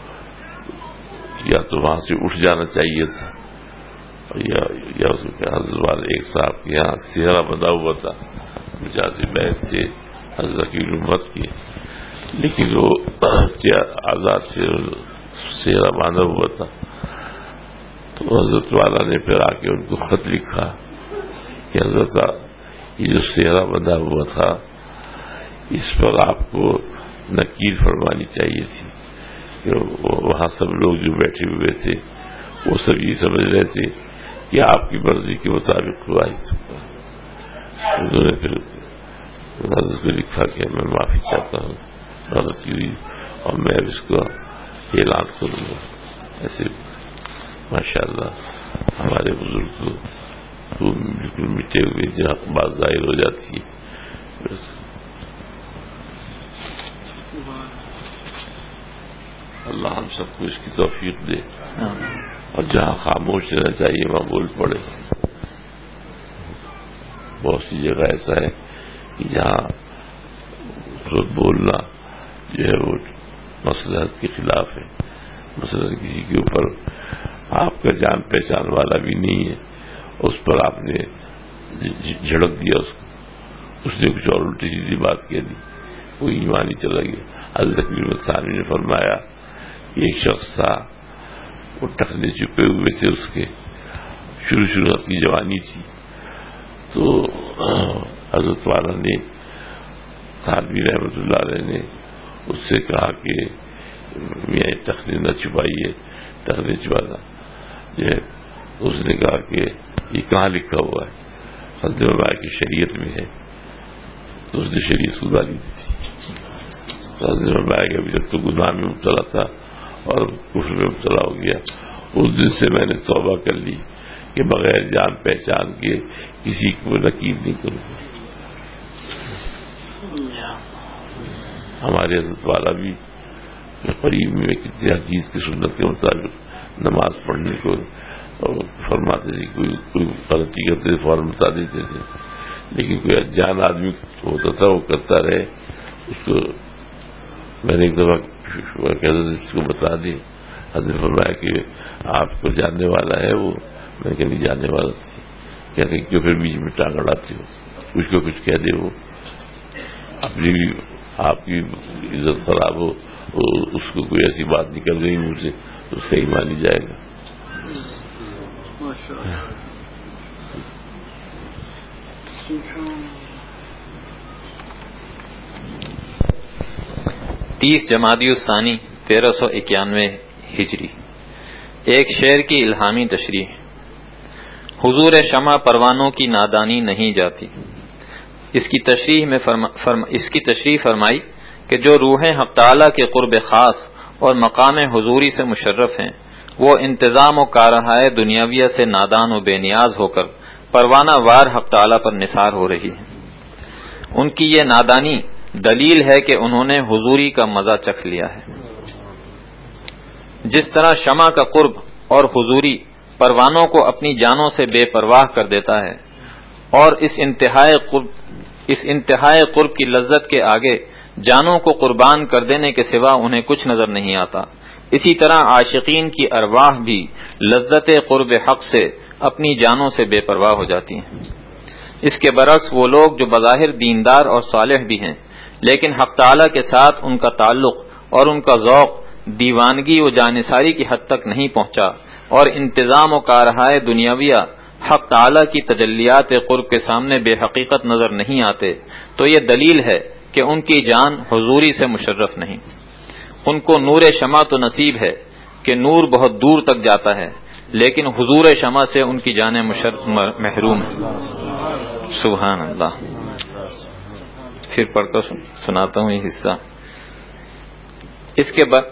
یا تو وہاں سے اٹھ جانا چاہیے تھا، یا اس کو حضرت والے ایک صاحب کے یہاں سہرا بندھا ہوا تھا، مجاز بیت تھے حضرت کی امت کے، لیکن وہ آزاد سے سہرا باندھا ہوا تھا. تو حضرت والا نے پھر آ کے ان کو خط لکھا کہ حضرت یہ جو سہرا بندھا ہوا تھا اس پر آپ کو نکیر فرمانی چاہیے تھی، کہ وہاں سب لوگ جو بیٹھے ہوئے تھے وہ سب یہ سمجھ رہے تھے کہ آپ کی مرضی کے مطابق ہوا ہی تھا. انہوں نے پھر حضرت کو لکھا کہ میں معافی چاہتا ہوں، غلطی ہوئی اور میں اب اس کو اعلان کروں گا. ایسے ماشاءاللہ ہمارے بزرگ کو بالکل مٹے ہوئے جہاں بات ظاہر ہو جاتی ہے. اللہ ہم سب کو اس کی توفیق دے، اور جہاں خاموش رہنا چاہیے وہاں بول پڑے. بہت سی جگہ ایسا ہے کہ جہاں بولنا جو ہے وہ مصلحت کے خلاف ہے. مثلا کسی کے اوپر آپ کا جان پہچان والا بھی نہیں ہے، اس پر آپ نے جھڑک دیا اس نے کچھ اور الٹی سیدھی بات کہہ دی، وہ ایمان ہی چلا گیا. حضرت بن ثانوی نے فرمایا ایک شخص تھا، وہ ٹخنے چپے ہوئے تھے، اس کے شروع کی جوانی تھی. تو حضرت والا نے تھانوی رحمۃ اللہ علیہ نے اس سے کہا کہ میاں ٹخنے نہ چھپائیے، ٹخنے چھپانا جو ہے. اس نے کہا کہ یہ کہاں لکھا ہوا ہے؟ حضرت فرمایا کہ شریعت میں ہے. تو اس نے شریعت کو گالی دی تھی. حضرت فرمایا کہ ابھی تک تو گناہ میں مبتلا تھا اور کفر میں مبتلا ہو گیا. اس دن سے میں نے توبہ کر لی کہ بغیر جان پہچان کے کسی کو نکیر نہیں کروں گا. ہمارے حضرت والا بھی قریب میں کتنے حدیث کی سنت کے مطابق نماز پڑھنے کو فرماتے تھے. کوئی غلطی کرتے تھے فوراً بتا دیتے تھے، لیکن کوئی انجان آدمی ہوتا تھا وہ کرتا رہے. اس کو میں نے ایک دفعہ اس کو بتا دی. حضرت فرمایا کہ آپ کو جاننے والا ہے وہ. میں کہ نہیں جاننے والا تھی. کہتے کیوں پھر بیچ میں ٹانگ اڑاتے ہو؟ کچھ کو کچھ کہہ دے وہ اپنی بھی آپ کی عزت خراب ہو، اس کو کوئی ایسی بات نکل گئی منہ سے تو اس کا ایمان ہی جائے گا. 30 جمادی الثانی 1391 ہجری. ایک شعر کی الہامی تشریح. حضور شمع پروانوں کی نادانی نہیں جاتی. اس کی تشریح فرمائی کہ جو روحیں حق تعالی کے قرب خاص اور مقام حضوری سے مشرف ہیں وہ انتظام و کارہائے دنیاویہ سے نادان و بے نیاز ہو کر پروانہ وار حق تعالی پر نثار ہو رہی ہیں. ان کی یہ نادانی دلیل ہے کہ انہوں نے حضوری کا مزہ چکھ لیا ہے. جس طرح شمع کا قرب اور حضوری پروانوں کو اپنی جانوں سے بے پرواہ کر دیتا ہے اور اس انتہائی قرب کی لذت کے آگے جانوں کو قربان کر دینے کے سوا انہیں کچھ نظر نہیں آتا، اسی طرح عاشقین کی ارواح بھی لذت قرب حق سے اپنی جانوں سے بے پرواہ ہو جاتی ہیں. اس کے برعکس وہ لوگ جو بظاہر دیندار اور صالح بھی ہیں لیکن حق تعالی کے ساتھ ان کا تعلق اور ان کا ذوق دیوانگی و جانثاری کی حد تک نہیں پہنچا اور انتظام و کارہائے دنیاویہ حق تعالی کی تجلیات قرب کے سامنے بے حقیقت نظر نہیں آتے تو یہ دلیل ہے کہ ان کی جان حضوری سے مشرف نہیں۔ ان کو نور شمع تو نصیب ہے کہ نور بہت دور تک جاتا ہے، لیکن حضور شمع سے ان کی جانیں محروم ہیں۔ سبحان اللہ۔ پھر پڑھ کر سناتا ہوں یہ حصہ۔ اس کے بعد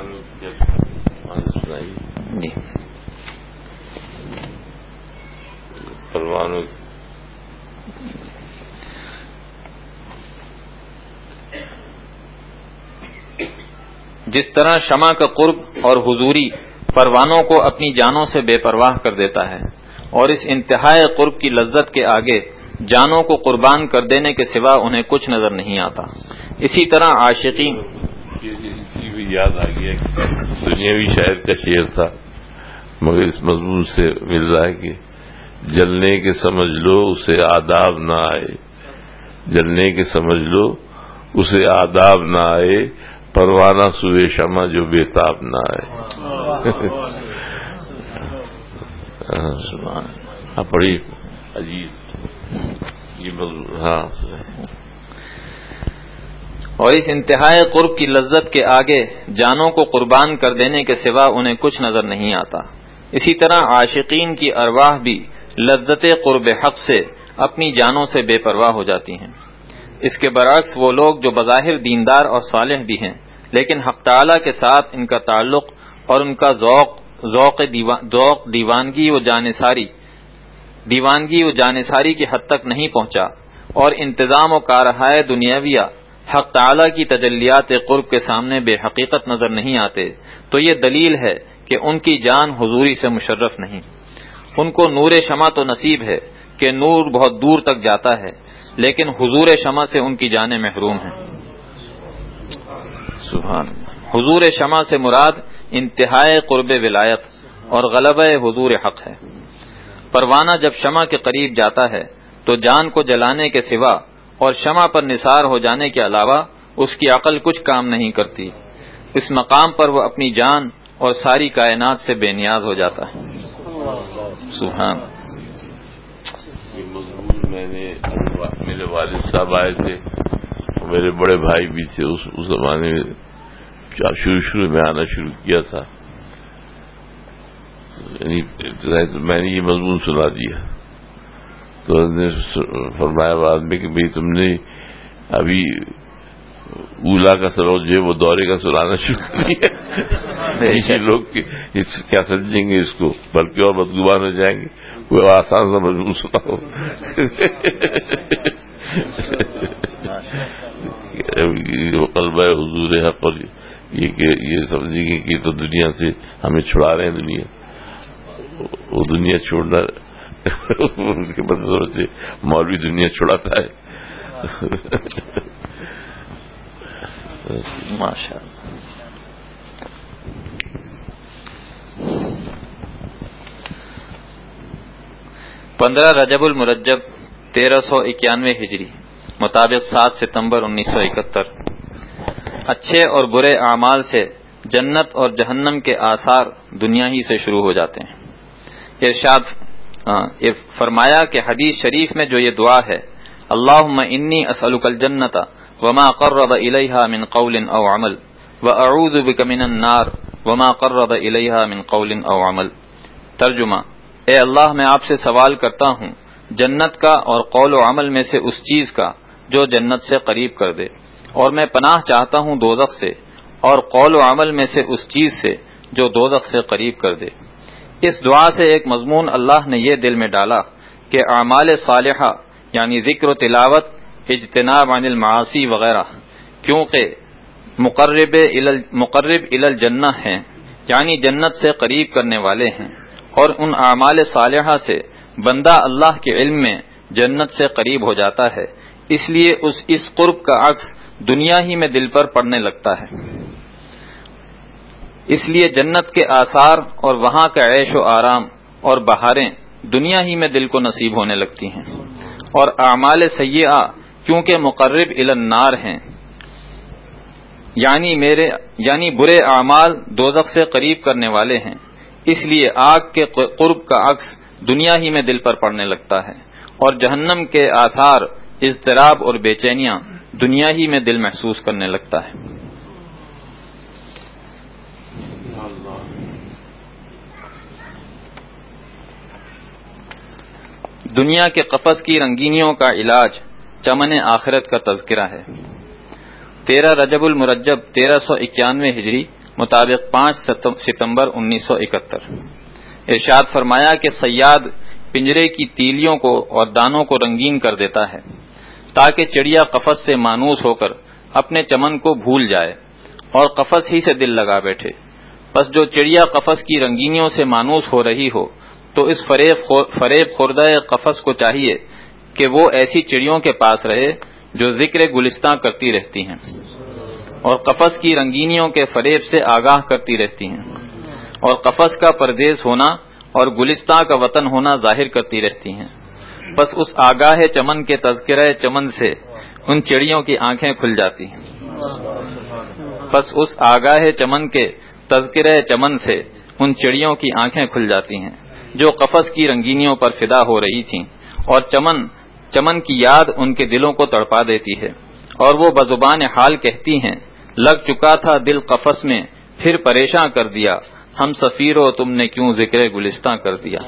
جی جس طرح شمع کا قرب اور حضوری پروانوں کو اپنی جانوں سے بے پرواہ کر دیتا ہے اور اس انتہائی قرب کی لذت کے آگے جانوں کو قربان کر دینے کے سوا انہیں کچھ نظر نہیں آتا، اسی طرح عاشقین اسی بھی یاد آ گیا کہ دنیاوی شاعر کا شعر تھا مگر اس مضمون سے مل رہا ہے کہ جلنے کے سمجھ لو اسے آداب نہ آئے، جلنے کے سمجھ لو اسے آداب نہ آئے، پروانہ سوئے شمع جو بےتاب نہ آئے۔ ہاں پڑھی عجیب یہ مضمون۔ ہاں اور اس انتہائی قرب کی لذت کے آگے جانوں کو قربان کر دینے کے سوا انہیں کچھ نظر نہیں آتا، اسی طرح عاشقین کی ارواح بھی لذت قرب حق سے اپنی جانوں سے بے پرواہ ہو جاتی ہیں۔ اس کے برعکس وہ لوگ جو بظاہر دیندار اور صالح بھی ہیں لیکن حق تعالی کے ساتھ ان کا تعلق اور ان کا ذوق دیوانگی و جانثاری کی حد تک نہیں پہنچا اور انتظام و کارہائے دنیاویہ حق تعالی کی تجلیات قرب کے سامنے بے حقیقت نظر نہیں آتے تو یہ دلیل ہے کہ ان کی جان حضوری سے مشرف نہیں۔ ان کو نور شمع تو نصیب ہے کہ نور بہت دور تک جاتا ہے، لیکن حضور شمع سے ان کی جانیں محروم ہیں۔ سبحان اللہ۔ حضور شمع سے مراد انتہائی قرب ولایت اور غلبہ حضور حق ہے۔ پروانہ جب شمع کے قریب جاتا ہے تو جان کو جلانے کے سوا اور شمع پر نثار ہو جانے کے علاوہ اس کی عقل کچھ کام نہیں کرتی۔ اس مقام پر وہ اپنی جان اور ساری کائنات سے بے نیاز ہو جاتا ہے۔ سبحان۔ یہ مضمون میں نے میرے والد صاحب آئے تھے، میرے بڑے بھائی بھی تھے، اس زمانے میں شروع میں آنا شروع کیا تھا، یعنی میں نے یہ مضمون سنا دیا تو اس نے فرمایا بعد میں کہ بھئی تم نے ابھی اولا کا سبق جو ہے وہ دورے کا سنانا شروع کر دیا۔ یہ لوگ کیا سمجھیں گے اس کو، بلکہ اور بدگمان ہو جائیں گے، کوئی آسان سا مضمون سناؤ۔ قلبہ حضور حق، اور یہ سمجھیں گے کہ تو دنیا سے ہمیں چھڑا رہے ہیں، دنیا وہ دنیا چھوڑنا ان کے مطلب سے مولوی دنیا چھڑاتا ہے۔ ماشاء اللہ۔ پندرہ رجب المرجب 1391 ہجری مطابق 7 ستمبر 1971۔ اچھے اور برے اعمال سے جنت اور جہنم کے آثار دنیا ہی سے شروع ہو جاتے ہیں۔ ارشاد فرمایا کہ حدیث شریف میں جو یہ دعا ہے، اللہم انی اسألک الجنۃ وما قرب الیہا من قول او عمل واعوذ بک من النار وما قرب الیہا من قول او عمل۔ ترجمہ: اے اللہ، میں آپ سے سوال کرتا ہوں جنت کا اور قول و عمل میں سے اس چیز کا جو جنت سے قریب کر دے، اور میں پناہ چاہتا ہوں دوزخ سے اور قول و عمل میں سے اس چیز سے جو دوزخ سے قریب کر دے۔ اس دعا سے ایک مضمون اللہ نے یہ دل میں ڈالا کہ اعمال صالحہ یعنی ذکر و تلاوت، اجتناب عن المعاصی وغیرہ، کیونکہ مقرب الی الجنہ ہیں، یعنی جنت سے قریب کرنے والے ہیں، اور ان اعمال صالحہ سے بندہ اللہ کے علم میں جنت سے قریب ہو جاتا ہے، اس لیے اس قرب کا عکس دنیا ہی میں دل پر پڑنے لگتا ہے۔ اس لیے جنت کے آثار اور وہاں کا عیش و آرام اور بہاریں دنیا ہی میں دل کو نصیب ہونے لگتی ہیں، اور اعمال سیئہ کیونکہ مقرب الی النار ہیں، یعنی برے اعمال دوزخ سے قریب کرنے والے ہیں، اس لیے آگ کے قرب کا عکس دنیا ہی میں دل پر پڑنے لگتا ہے، اور جہنم کے آثار اضطراب اور بے چینیاں دنیا ہی میں دل محسوس کرنے لگتا ہے۔ دنیا کے قفس کی رنگینیوں کا علاج چمن آخرت کا تذکرہ ہے۔ 13 رجب المرجب 1391 ہجری مطابق 5 ستمبر 1971۔ ارشاد فرمایا کہ صیاد پنجرے کی تیلیوں کو اور دانوں کو رنگین کر دیتا ہے تاکہ چڑیا قفس سے مانوس ہو کر اپنے چمن کو بھول جائے اور قفس ہی سے دل لگا بیٹھے۔ پس جو چڑیا قفس کی رنگینیوں سے مانوس ہو رہی ہو تو اس فریب خوردہ قفس کو چاہیے کہ وہ ایسی چڑیوں کے پاس رہے جو ذکر گلستاں کرتی رہتی ہیں اور قفس کی رنگینیوں کے فریب سے آگاہ کرتی رہتی ہیں، اور قفس کا پردیس ہونا اور گلستاں کا وطن ہونا ظاہر کرتی رہتی ہیں۔ بس اس آگاہ چمن کے تذکرہ چمن سے ان چڑیوں کی آنکھیں کھل جاتی ہیں۔ بس اس آگاہ چمن کے تذکرہ چمن سے ان چڑیوں کی آنکھیں کھل جاتی ہیں جو قفس کی رنگینیوں پر فدا ہو رہی تھیں، اور چمن کی یاد ان کے دلوں کو تڑپا دیتی ہے، اور وہ بزبان حال کہتی ہیں، لگ چکا تھا دل قفس میں پھر پریشاں کر دیا، ہم سفیرو تم نے کیوں ذکر گلستاں کر دیا۔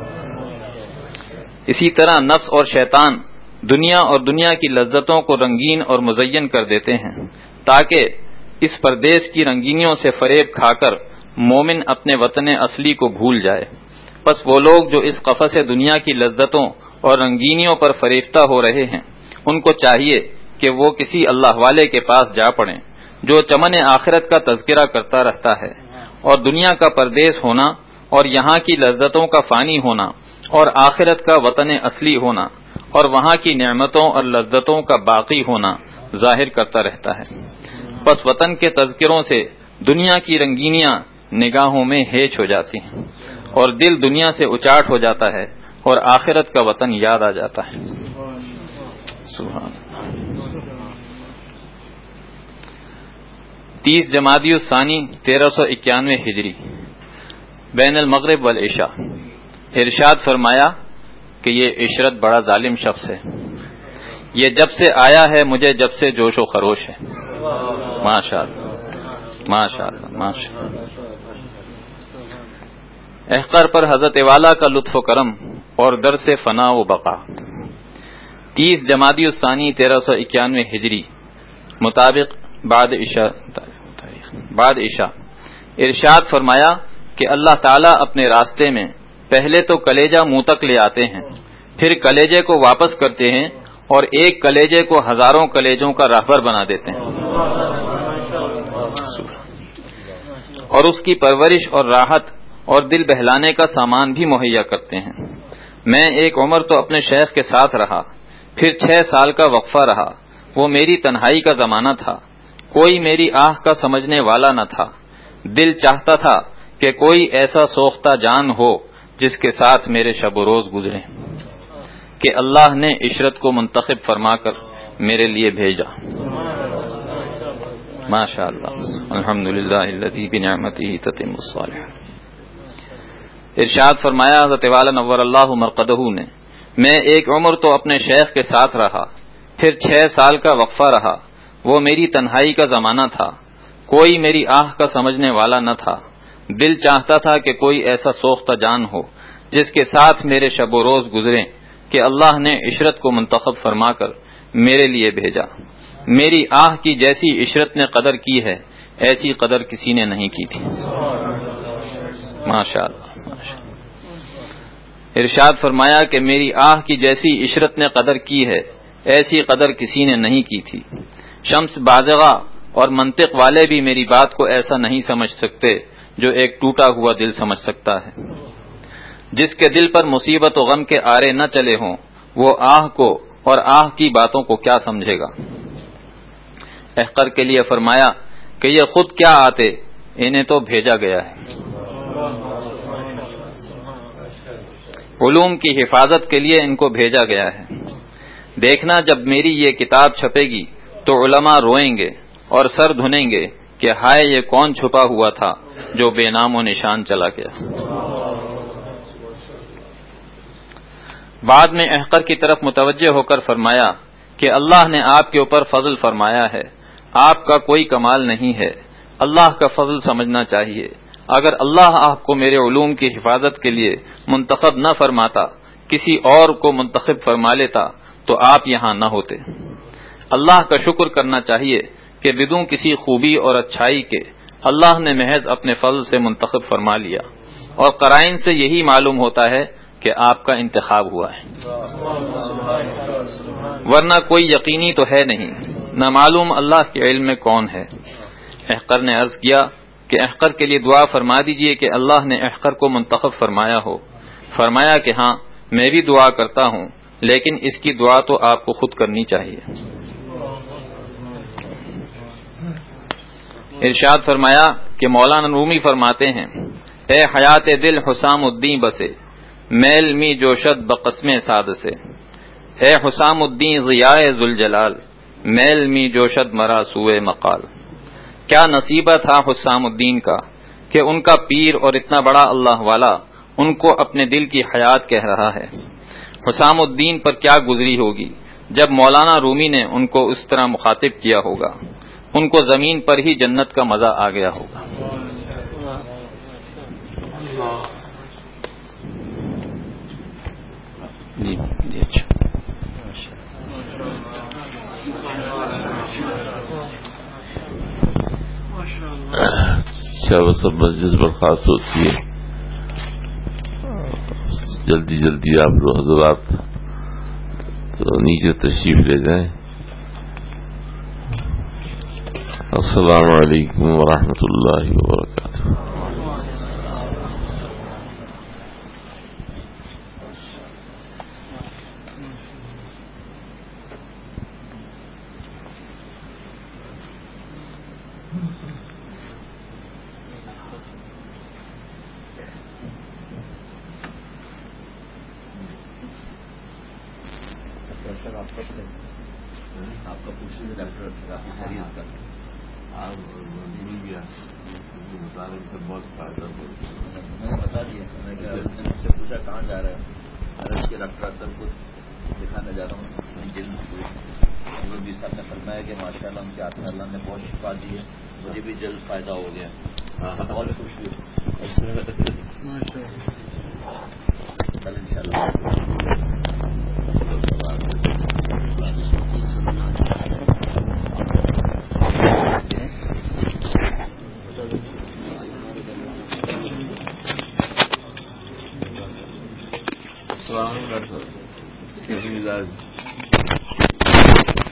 اسی طرح نفس اور شیطان دنیا اور دنیا کی لذتوں کو رنگین اور مزین کر دیتے ہیں تاکہ اس پردیس کی رنگینیوں سے فریب کھا کر مومن اپنے وطن اصلی کو بھول جائے۔ پس وہ لوگ جو اس قفس دنیا کی لذتوں اور رنگینیوں پر فریفتہ ہو رہے ہیں، ان کو چاہیے کہ وہ کسی اللہ والے کے پاس جا پڑیں جو چمن آخرت کا تذکرہ کرتا رہتا ہے، اور دنیا کا پردیس ہونا اور یہاں کی لذتوں کا فانی ہونا اور آخرت کا وطن اصلی ہونا اور وہاں کی نعمتوں اور لذتوں کا باقی ہونا ظاہر کرتا رہتا ہے۔ پس وطن کے تذکروں سے دنیا کی رنگینیاں نگاہوں میں ہیچ ہو جاتی ہیں اور دل دنیا سے اچاٹ ہو جاتا ہے اور آخرت کا وطن یاد آ جاتا ہے۔ سبحان اللہ۔ 30 جمادی الثانی 1391 ہجری بین المغرب والعشاء۔ ارشاد فرمایا کہ یہ عشرت بڑا ظالم شخص ہے، یہ جب سے آیا ہے مجھے جب سے جوش و خروش ہے۔ ماشاء اللہ ماشاء اللہ ماشاء اللہ۔ احقر پر حضرت والا کا لطف و کرم اور در سے فنا و بقا۔ 30 جمادی الثانی 1391 ہجری مطابق بعد عشاء۔ ارشاد فرمایا کہ اللہ تعالیٰ اپنے راستے میں پہلے تو کلیجہ منہ تک لے آتے ہیں، پھر کلیجے کو واپس کرتے ہیں اور ایک کلیجے کو ہزاروں کلیجوں کا راہبر بنا دیتے ہیں، اور اس کی پرورش اور راحت اور دل بہلانے کا سامان بھی مہیا کرتے ہیں۔ میں ایک عمر تو اپنے شیخ کے ساتھ رہا، پھر 6 سال کا وقفہ رہا، وہ میری تنہائی کا زمانہ تھا، کوئی میری آہ کا سمجھنے والا نہ تھا، دل چاہتا تھا کہ کوئی ایسا سوختہ جان ہو جس کے ساتھ میرے شب و روز گزرے، کہ اللہ نے عشرت کو منتخب فرما کر میرے لیے بھیجا۔ ماشاء اللہ الحمدللہ الذی بنعمتہ تتم الصالحات۔ ارشاد فرمایا حضرت والا نور اللہ مرقدہ نے، میں ایک عمر تو اپنے شیخ کے ساتھ رہا، پھر 6 سال کا وقفہ رہا، وہ میری تنہائی کا زمانہ تھا، کوئی میری آہ کا سمجھنے والا نہ تھا، دل چاہتا تھا کہ کوئی ایسا سوختہ جان ہو جس کے ساتھ میرے شب و روز گزریں، کہ اللہ نے عشرت کو منتخب فرما کر میرے لیے بھیجا۔ میری آہ کی جیسی عشرت نے قدر کی ہے ایسی قدر کسی نے نہیں کی تھی۔ ماشاء اللہ۔ ارشاد فرمایا کہ میری آہ کی جیسی عشرت نے قدر کی ہے ایسی قدر کسی نے نہیں کی تھی۔ شمس بازغہ اور منطق والے بھی میری بات کو ایسا نہیں سمجھ سکتے جو ایک ٹوٹا ہوا دل سمجھ سکتا ہے۔ جس کے دل پر مصیبت و غم کے آرے نہ چلے ہوں وہ آہ کو اور آہ کی باتوں کو کیا سمجھے گا۔ احقر کے لیے فرمایا کہ یہ خود کیا آتے، انہیں تو بھیجا گیا ہے۔ علوم کی حفاظت کے لیے ان کو بھیجا گیا ہے۔ دیکھنا جب میری یہ کتاب چھپے گی تو علماء روئیں گے اور سر دھنیں گے کہ ہائے یہ کون چھپا ہوا تھا جو بے نام و نشان چلا گیا۔ بعد میں احقر کی طرف متوجہ ہو کر فرمایا کہ اللہ نے آپ کے اوپر فضل فرمایا ہے، آپ کا کوئی کمال نہیں ہے، اللہ کا فضل سمجھنا چاہیے۔ اگر اللہ آپ کو میرے علوم کی حفاظت کے لیے منتخب نہ فرماتا، کسی اور کو منتخب فرما لیتا تو آپ یہاں نہ ہوتے۔ اللہ کا شکر کرنا چاہیے کہ بدون کسی خوبی اور اچھائی کے اللہ نے محض اپنے فضل سے منتخب فرما لیا، اور قرائن سے یہی معلوم ہوتا ہے کہ آپ کا انتخاب ہوا ہے، ورنہ کوئی یقینی تو ہے نہیں، نہ معلوم اللہ کے علم میں کون ہے۔ احقر نے عرض کیا کہ احقر کے لیے دعا فرما دیجئے کہ اللہ نے احقر کو منتخب فرمایا ہو۔ فرمایا کہ ہاں میں بھی دعا کرتا ہوں، لیکن اس کی دعا تو آپ کو خود کرنی چاہیے۔ ارشاد فرمایا کہ مولانا رومی فرماتے ہیں، اے حیات دل حسام الدین بسے، میل می جوشد بقسم ساد سے، اے حسام الدین ضیاء ذوالجلال، میل می جوشد مرا سوئے مقال۔ کیا نصیبہ تھا حسام الدین کا کہ ان کا پیر اور اتنا بڑا اللہ والا ان کو اپنے دل کی حیات کہہ رہا ہے۔ حسام الدین پر کیا گزری ہوگی جب مولانا رومی نے ان کو اس طرح مخاطب کیا ہوگا، ان کو زمین پر ہی جنت کا مزہ آ گیا ہوگا۔ جی اچھا، بس اب مسجد برخاست ہوتی ہے، جلدی جلدی آپ لوگ حضرات تو نیچے تشریف لے جائیں۔ السلام علیکم ورحمۃ اللہ وبرکاتہ۔ آپ کا پوچھنے سے ڈاکٹر کافی خیریت کا آپ گیا مطالعے سے بہت فائدہ میں نے بتا دیا، میں نے مجھ سے پوچھا کہاں جا رہا ہے، میں کے ڈاکٹر اکثر کو دکھانے جا رہا ہوں، میں جلد بھی صاحب نے فرمایا کہ ماشاء اللہ ان کے ہاتھ میں اللہ نے بہت شفا دی ہے، مجھے بھی جلد فائدہ ہو گیا، بہت خوش ہوئی کل ان شاء اللہ۔